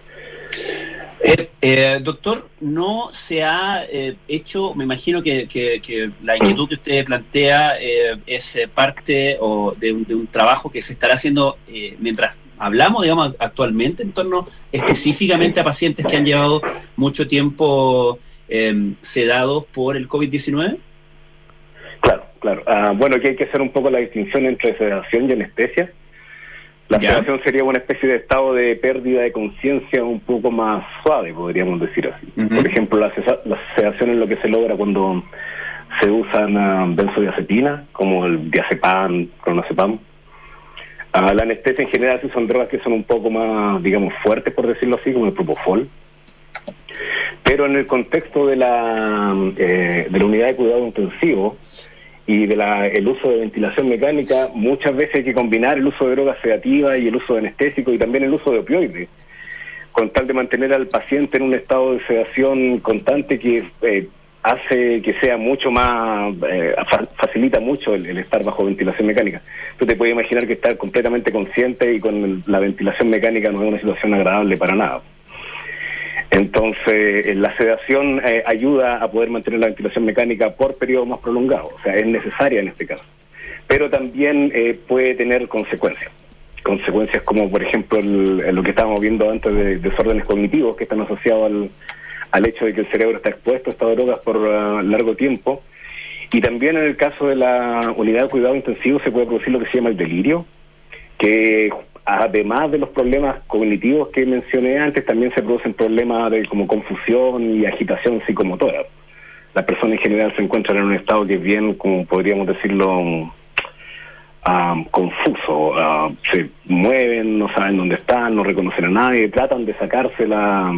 Eh, eh, doctor, no se ha eh, hecho, me imagino que, que, que la inquietud que usted plantea eh, es eh, parte o de, un, de un trabajo que se estará haciendo eh, mientras hablamos, digamos, actualmente en torno específicamente a pacientes que han llevado mucho tiempo eh, sedados por el COVID diecinueve. Claro, claro. Uh, bueno, aquí hay que hacer un poco la distinción entre sedación y anestesia. La ¿Ya? sedación sería una especie de estado de pérdida de conciencia un poco más suave, podríamos decir así. Uh-huh. Por ejemplo, la, la sedación es lo que se logra cuando se usan uh, benzodiazepinas, como el diazepam, clonazepam. Uh, la anestesia en general son drogas que son un poco más, digamos, fuertes, por decirlo así, como el propofol. Pero en el contexto de la, eh, de la unidad de cuidado intensivo y de la, el uso de ventilación mecánica, muchas veces hay que combinar el uso de drogas sedativas y el uso de anestésico y también el uso de opioides, con tal de mantener al paciente en un estado de sedación constante que eh, hace que sea mucho más, eh, fa- facilita mucho el, el estar bajo ventilación mecánica. Tú te puedes imaginar que estar completamente consciente y con el, la ventilación mecánica no es una situación agradable para nada. Entonces, la sedación eh, ayuda a poder mantener la ventilación mecánica por periodos más prolongados, o sea, es necesaria en este caso. Pero también eh, puede tener consecuencias. Consecuencias como, por ejemplo, el, el, lo que estábamos viendo antes de desórdenes cognitivos que están asociados al, al hecho de que el cerebro está expuesto a estas drogas por uh, largo tiempo. Y también en el caso de la unidad de cuidado intensivo se puede producir lo que se llama el delirio, que además de los problemas cognitivos que mencioné antes, también se producen problemas de como confusión y agitación psicomotora. Las personas en general se encuentran en un estado que es bien, como podríamos decirlo, um, confuso. Uh, se mueven, no saben dónde están, no reconocen a nadie, tratan de sacarse la,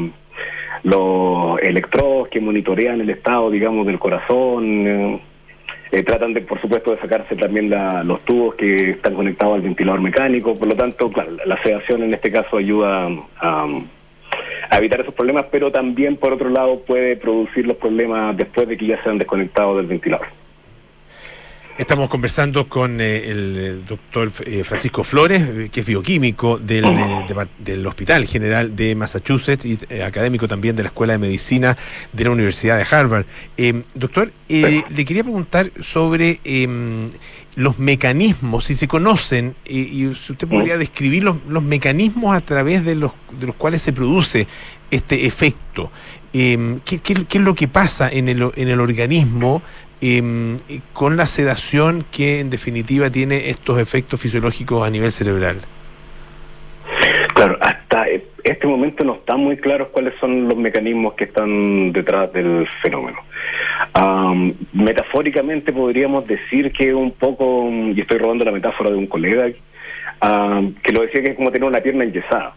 los electrodos que monitorean el estado, digamos, del corazón. Uh, Eh, tratan de, por supuesto, de sacarse también la, los tubos que están conectados al ventilador mecánico. Por lo tanto, claro, la sedación en este caso ayuda a, a evitar esos problemas, pero también, por otro lado, puede producir los problemas después de que ya se han desconectado del ventilador. Estamos conversando con eh, el doctor eh, Francisco Flores, eh, que es bioquímico del, eh, de, del Hospital General de Massachusetts y eh, académico también de la Escuela de Medicina de la Universidad de Harvard. Eh, doctor, eh, le quería preguntar sobre eh, los mecanismos, si se conocen, eh, y si usted podría describir los, los mecanismos a través de los, de los cuales se produce este efecto. Eh, ¿qué, qué, ¿Qué es lo que pasa en el, en el organismo Eh, con la sedación que en definitiva tiene estos efectos fisiológicos a nivel cerebral? Claro, hasta este momento no están muy claros cuáles son los mecanismos que están detrás del fenómeno. Um, metafóricamente podríamos decir que un poco, y estoy robando la metáfora de un colega, um, que lo decía que es como tener una pierna enyesada,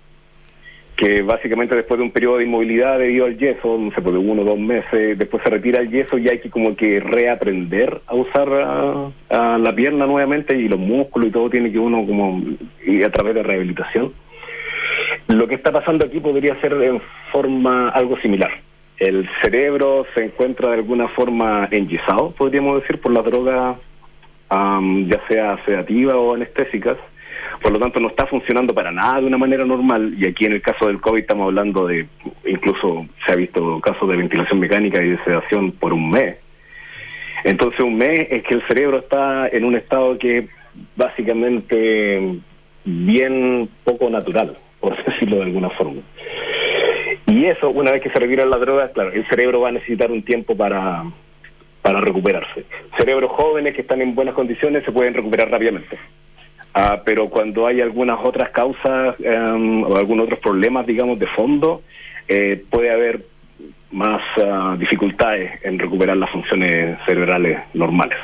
que básicamente después de un periodo de inmovilidad debido al yeso, no sé, por uno o dos meses, después se retira el yeso y hay que como que reaprender a usar a, a la pierna nuevamente y los músculos y todo tiene que uno como, y a través de rehabilitación. Lo que está pasando aquí podría ser en forma algo similar. el cerebro se encuentra de alguna forma enyesado, podríamos decir, por las drogas, um, ya sea sedativas o anestésicas. Por lo tanto, no está funcionando para nada de una manera normal, y aquí en el caso del COVID estamos hablando de, incluso se ha visto casos de ventilación mecánica y de sedación por un mes. Entonces, un mes es que el cerebro está en un estado que es básicamente bien poco natural, por decirlo de alguna forma. Y eso, una vez que se retiran las drogas, claro, el cerebro va a necesitar un tiempo para, para recuperarse. Cerebros jóvenes que están en buenas condiciones se pueden recuperar rápidamente. Uh, pero cuando hay algunas otras causas um, o algunos otros problemas, digamos, de fondo, eh, puede haber más uh, dificultades en recuperar las funciones cerebrales normales.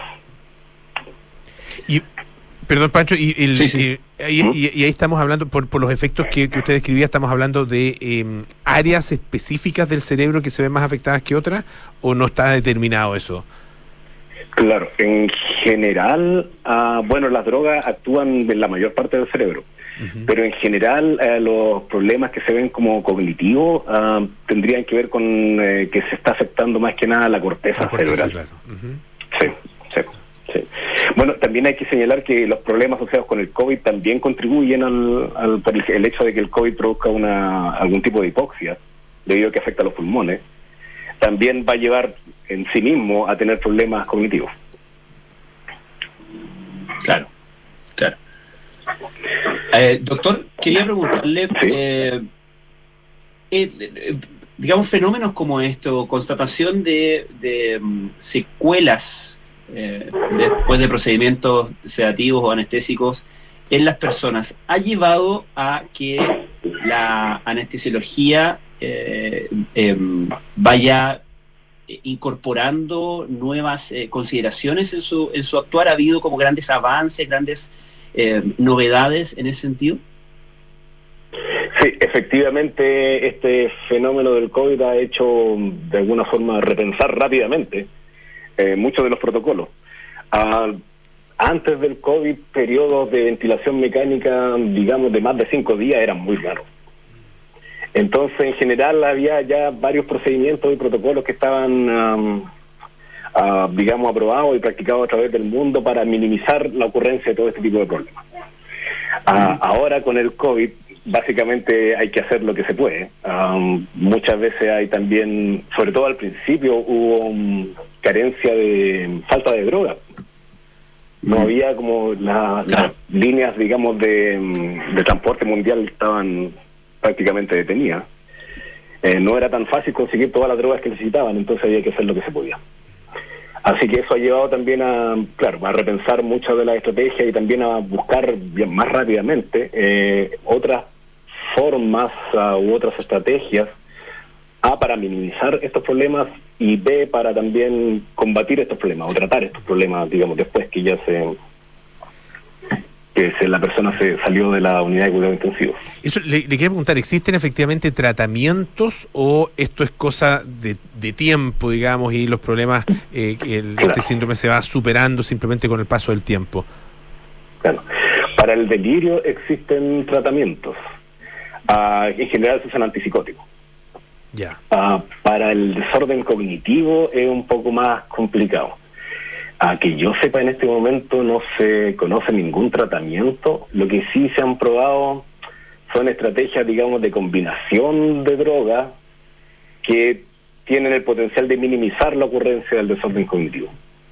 Y, perdón, Pancho, y, el, sí, sí. y, y, y, y ahí estamos hablando, por, por los efectos que, que usted describía, estamos hablando de eh, áreas específicas del cerebro que se ven más afectadas que otras, ¿o no está determinado eso? Claro, en general, uh, bueno, las drogas actúan en la mayor parte del cerebro, uh-huh. pero en general uh, los problemas que se ven como cognitivos uh, tendrían que ver con uh, que se está afectando más que nada la corteza, la corteza cerebral. Claro. Uh-huh. Sí, sí, sí. Bueno, también hay que señalar que los problemas asociados con el COVID también contribuyen al, al por el, el hecho de que el COVID produzca una algún tipo de hipoxia, debido a que afecta a los pulmones. También va a llevar en sí mismo a tener problemas cognitivos. Claro, claro. Eh, doctor, quería preguntarle, ¿sí? eh, eh, digamos, fenómenos como esto, constatación de, de um, secuelas eh, después de procedimientos sedativos o anestésicos en las personas, ¿ha llevado a que la anestesiología eh, eh, vaya incorporando nuevas eh, consideraciones en su en su actuar? ¿Ha habido como grandes avances, grandes eh, novedades en ese sentido? Sí, efectivamente este fenómeno del COVID ha hecho de alguna forma repensar rápidamente eh, muchos de los protocolos. Ah, antes del COVID, periodos de ventilación mecánica, digamos, de más de cinco días eran muy raros. Entonces, en general, había ya varios procedimientos y protocolos que estaban, um, uh, digamos, aprobados y practicados a través del mundo para minimizar la ocurrencia de todo este tipo de problemas. Uh, ahora, con el COVID, básicamente hay que hacer lo que se puede. Um, muchas veces hay también, sobre todo al principio, hubo um, carencia de falta de droga. No había como la, las líneas, digamos, de, de transporte mundial estaban prácticamente detenida. Eh, no era tan fácil conseguir todas las drogas que necesitaban, entonces había que hacer lo que se podía. Así que eso ha llevado también a, claro, a repensar muchas de las estrategias y también a buscar bien, más rápidamente eh, otras formas uh, u otras estrategias, A, para minimizar estos problemas, y B, para también combatir estos problemas o tratar estos problemas, digamos, después que ya se... que se, la persona se salió de la unidad de cuidado intensivo. Eso le, le quiero preguntar, ¿existen efectivamente tratamientos o esto es cosa de, de tiempo, digamos, y los problemas, eh, que el, claro. este síndrome se va superando simplemente con el paso del tiempo? Claro. Para el delirio existen tratamientos. Uh, en general se usan antipsicóticos. Ya. Uh, para el desorden cognitivo es un poco más complicado. A que yo sepa, en este momento no se conoce ningún tratamiento. Lo que sí se han probado son estrategias, digamos, de combinación de drogas que tienen el potencial de minimizar la ocurrencia del desorden cognitivo.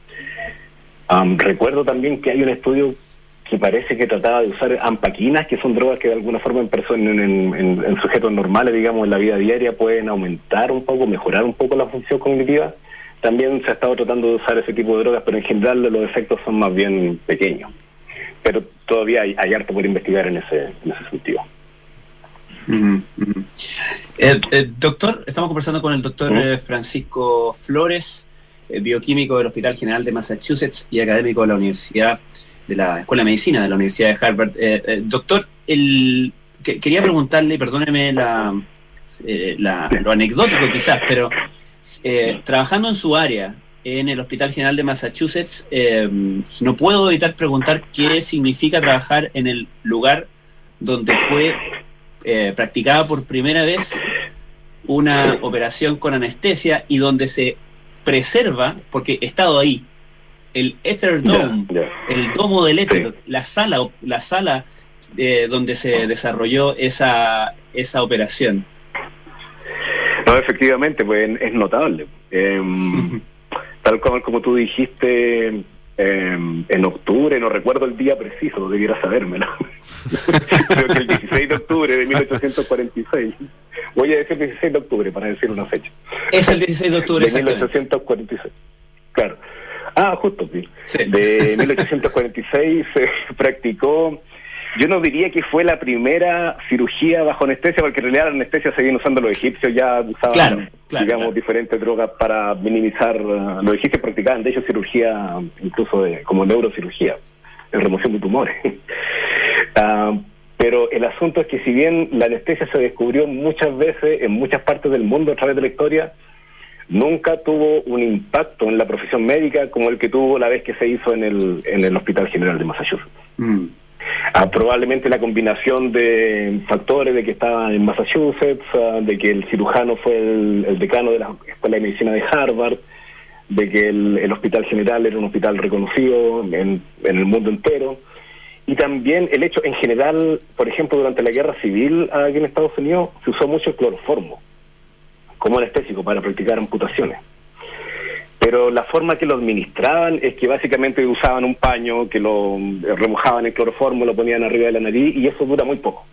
Um, recuerdo también que hay un estudio que parece que trataba de usar ampaquinas, que son drogas que de alguna forma en, person- en, en, en, en sujetos normales, digamos, en la vida diaria pueden aumentar un poco, mejorar un poco la función cognitiva. También se ha estado tratando de usar ese tipo de drogas, pero en general los efectos son más bien pequeños. Pero todavía hay, hay harto por investigar en ese, en ese sentido. Mm-hmm. Eh, eh, doctor, estamos conversando con el doctor ¿Mm? Francisco Flores, eh, bioquímico del Hospital General de Massachusetts y académico de la Universidad de la Escuela de Medicina de la Universidad de Harvard. Eh, eh, doctor, el, que, quería preguntarle, perdóneme la, eh, la, lo anecdótico quizás, pero eh, trabajando en su área, en el Hospital General de Massachusetts, eh, no puedo evitar preguntar qué significa trabajar en el lugar donde fue eh, practicada por primera vez una operación con anestesia y donde se preserva, porque he estado ahí, el Ether Dome, Ya, ya. el domo del éter, la sala, la sala eh, donde se desarrolló esa, esa operación. No, efectivamente, pues es notable. Eh, tal como, como tú dijiste, eh, en octubre, no recuerdo el día preciso, debiera sabérmelo. Creo que el dieciséis de octubre de mil ochocientos cuarenta y seis. Voy a decir dieciséis de octubre para decir una fecha. Es el dieciséis de octubre, de mil ochocientos cuarenta y seis. Claro. Ah, justo, sí. Sí. De mil ochocientos cuarenta y seis se practicó. Yo no diría que fue la primera cirugía bajo anestesia, porque en realidad la anestesia se viene usando los egipcios, ya usaban, Claro, claro, digamos, claro. diferentes drogas para minimizar. uh, Los egipcios practicaban, de hecho, cirugía, incluso de, como neurocirugía, en remoción de tumores. Ah, pero el asunto es que si bien la anestesia se descubrió muchas veces en muchas partes del mundo a través de la historia, nunca tuvo un impacto en la profesión médica como el que tuvo la vez que se hizo en el, en el Hospital General de Massachusetts. Mm. Ah, probablemente la combinación de factores de que estaba en Massachusetts, ah, de que el cirujano fue el, el decano de la Escuela de Medicina de Harvard, de que el, el Hospital General era un hospital reconocido en, en el mundo entero, y también el hecho en general, por ejemplo, durante la Guerra Civil aquí en Estados Unidos se usó mucho el cloroformo como anestésico para practicar amputaciones. Pero la forma que lo administraban es que básicamente usaban un paño, que lo remojaban en cloroformo, lo ponían arriba de la nariz, y eso dura muy poco.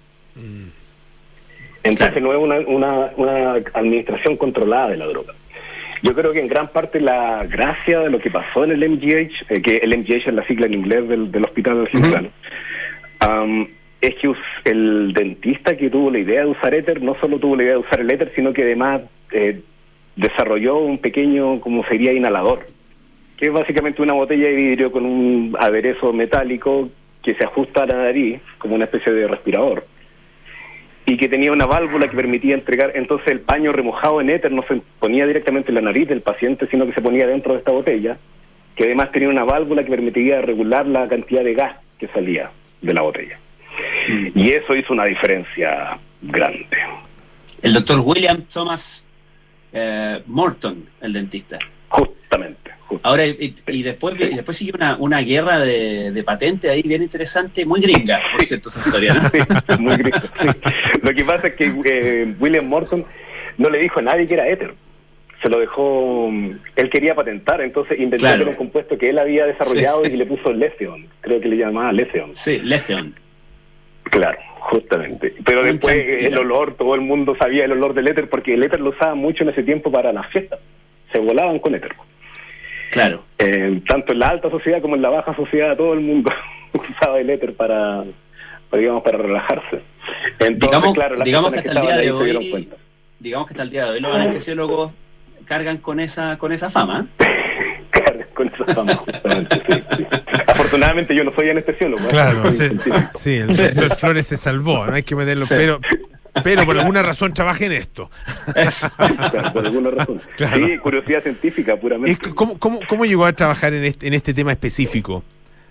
Entonces claro. no es una, una, una administración controlada de la droga. Yo creo que en gran parte la gracia de lo que pasó en el M G H, eh, que el M G H es la sigla en inglés del, del Hospital General, uh-huh. um, es que us, el dentista que tuvo la idea de usar éter, no solo tuvo la idea de usar el éter, sino que además eh, desarrolló un pequeño, como sería, inhalador, que es básicamente una botella de vidrio con un aderezo metálico que se ajusta a la nariz, como una especie de respirador, y que tenía una válvula que permitía entregar. Entonces el paño remojado en éter no se ponía directamente en la nariz del paciente, sino que se ponía dentro de esta botella, que además tenía una válvula que permitía regular la cantidad de gas que salía de la botella. Mm. Y eso hizo una diferencia grande. El doctor William Thomas eh, Morton, el dentista. Justamente. justamente. Ahora, y, y después y después sigue una, una guerra de, de patentes ahí bien interesante, muy gringa, por cierto, esa historia, ¿no? Sí, muy gringa, sí. Lo que pasa es que eh, William Morton no le dijo a nadie que era éter. Se lo dejó, él quería patentar, entonces inventó claro. un compuesto que él había desarrollado sí. y le puso Letheon, creo que le llamaba Letheon. Sí, Letheon. Claro, justamente. Pero un después chantino. El olor, todo el mundo sabía el olor del éter, porque el éter lo usaba mucho en ese tiempo para las fiestas. Se volaban con éter. Claro. Eh, tanto en la alta sociedad como en la baja sociedad, todo el mundo usaba el éter para, para, digamos, para relajarse. Entonces, digamos, claro, las digamos que hasta el día de hoy, digamos que hasta el día de hoy los anestesiólogos cargan con esa con esa fama. Cargan con esa fama, justamente, sí, sí. Afortunadamente yo no soy anestesiólogo. Claro, sí, sí, el señor Flores se salvó, no hay que meterlo, sí. pero pero por alguna razón trabaja en esto. Claro, por alguna razón. Claro. Sí, curiosidad científica puramente. ¿Cómo, cómo, cómo llegó a trabajar en este, en este tema específico?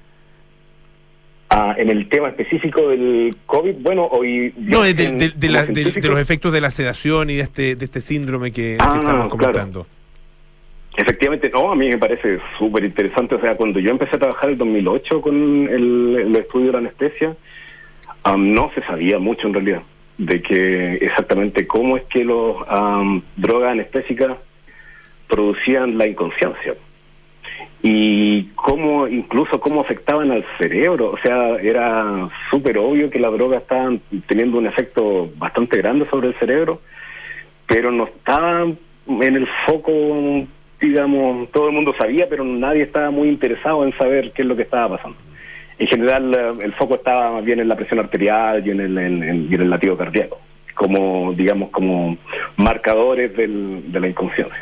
Ah, en el tema específico del COVID, bueno, hoy... No, de, de, de, de, la, de, de los efectos de la sedación y de este, de este síndrome que, ah, que estamos comentando. Claro. Efectivamente, no, a mí me parece súper interesante. O sea, cuando yo empecé a trabajar en el dos mil ocho con el, el estudio de la anestesia, um, no se sabía mucho en realidad de que exactamente cómo es que los um, drogas anestésicas producían la inconsciencia y cómo, incluso cómo afectaban al cerebro. O sea, era súper obvio que las drogas estaban teniendo un efecto bastante grande sobre el cerebro, pero no estaban en el foco, digamos. Todo el mundo sabía, pero nadie estaba muy interesado en saber qué es lo que estaba pasando. En general, el foco estaba más bien en la presión arterial y en el, en, en, y en el latido cardíaco, como, digamos, como marcadores del, de la inconsciencia.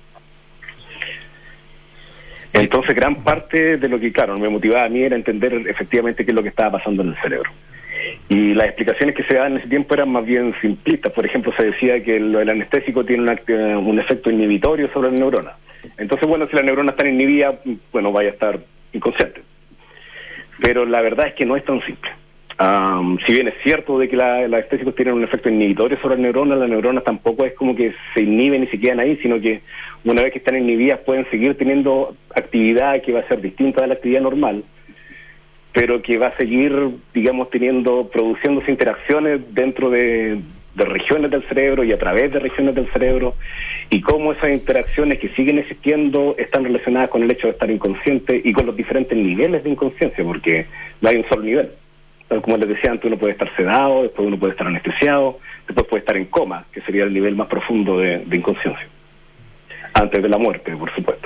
Entonces, gran parte de lo que, claro, me motivaba a mí era entender efectivamente qué es lo que estaba pasando en el cerebro. Y las explicaciones que se daban en ese tiempo eran más bien simplistas. Por ejemplo, se decía que el, el anestésico tiene una, un efecto inhibitorio sobre la neurona. Entonces, bueno, si la neurona está inhibida, bueno, vaya a estar inconsciente. Pero la verdad es que no es tan simple. Um, si bien es cierto de que la, la anestésicos tienen un efecto inhibitorio sobre las neuronas, las neuronas tampoco es como que se inhiben y se quedan ahí, sino que una vez que están inhibidas pueden seguir teniendo actividad que va a ser distinta de la actividad normal, pero que va a seguir, digamos, teniendo, produciéndose interacciones dentro de, de regiones del cerebro y a través de regiones del cerebro, y cómo esas interacciones que siguen existiendo están relacionadas con el hecho de estar inconsciente y con los diferentes niveles de inconsciencia, porque no hay un solo nivel. Como les decía antes, uno puede estar sedado, después uno puede estar anestesiado, después puede estar en coma, que sería el nivel más profundo de, de inconsciencia. Antes de la muerte, por supuesto.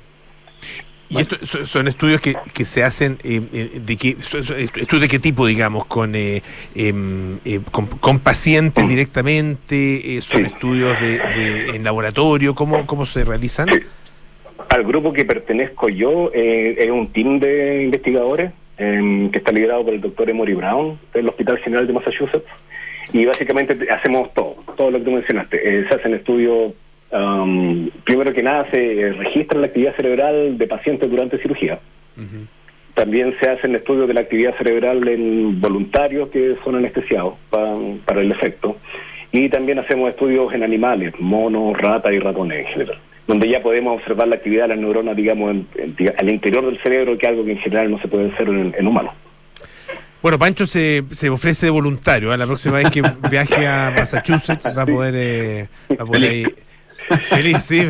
¿Y esto son, son estudios que, que se hacen, eh, eh, de qué, son, son estudios de qué tipo, digamos, con eh, eh, eh, con, con pacientes mm. directamente, eh, son sí. estudios de, de, en laboratorio, ¿cómo, cómo se realizan? Sí. Al grupo que pertenezco yo, eh, es un team de investigadores, Eh, que está liderado por el doctor Emory Brown del Hospital General de Massachusetts, y básicamente hacemos todo, todo lo que tú mencionaste. Eh, se hacen estudios, um, primero que nada se registra la actividad cerebral de pacientes durante cirugía. Uh-huh. También se hacen estudios de la actividad cerebral en voluntarios que son anestesiados pa, para el efecto, y también hacemos estudios en animales, monos, ratas y ratones en general, donde ya podemos observar la actividad de las neuronas, digamos, en, en, al interior del cerebro, que es algo que en general no se puede hacer en, en humanos. Bueno, Pancho se, se ofrece de voluntario, ¿eh? La próxima vez que viaje a Massachusetts va a poder, eh, va a poder ahí. Feliz, sí.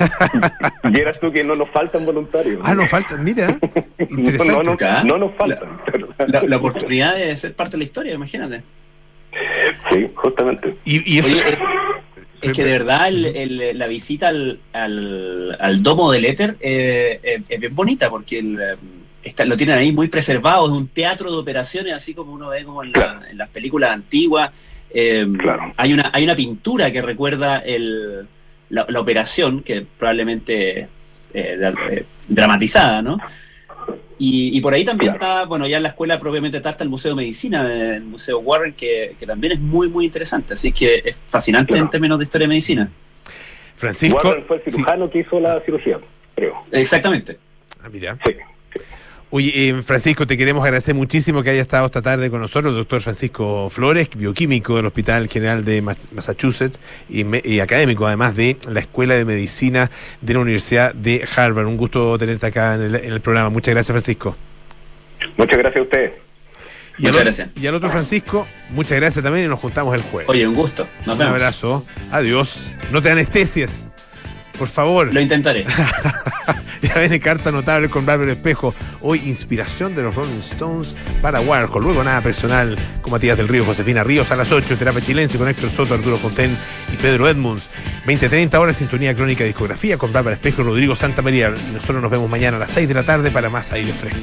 Y eras tú que no nos faltan voluntarios. Ah, nos faltan, mira. Interesante. No, no, no, no nos faltan. La, la, la oportunidad de ser parte de la historia, imagínate. Sí, justamente. Y, y eso... Oye, es, es que de verdad el, el, la visita al, al, al domo del éter eh, eh, es bien bonita, porque el, está, lo tienen ahí muy preservado, es un teatro de operaciones, así como uno ve como en, la, en las películas antiguas. Eh, claro. hay una hay una pintura que recuerda el, la, la operación, que probablemente eh, eh, dramatizada, ¿no? Y, y por ahí también claro. está, bueno, ya en la escuela propiamente está el Museo de Medicina, el Museo Warren, que, que también es muy, muy interesante. Así que es fascinante claro. en términos de historia de medicina. Francisco... Warren fue el cirujano sí. que hizo la cirugía, creo. Exactamente. Ah, mira. Sí. Oye, eh, Francisco, te queremos agradecer muchísimo que haya estado esta tarde con nosotros, el doctor Francisco Flores, bioquímico del Hospital General de Massachusetts y, me, y académico además de la Escuela de Medicina de la Universidad de Harvard. Un gusto tenerte acá en el, en el programa. Muchas gracias, Francisco. Muchas gracias a ustedes. Y muchas al, gracias. Y al otro Francisco, muchas gracias también y nos juntamos el jueves. Oye, un gusto. Nos un vemos. abrazo. Adiós. No te anestesies. Por favor. Lo intentaré. Ya viene carta notable con Bárbara Espejo. Hoy inspiración de los Rolling Stones para Warhol. Luego nada personal con Matías del Río, Josefina Ríos a las ocho. Terapia Chilense con Héctor Soto, Arturo Fonten y Pedro Edmunds. veinte treinta horas, sintonía crónica discografía con Bárbara Espejo y Rodrigo Santamaría. Nosotros nos vemos mañana a las seis de la tarde para más aire fresco.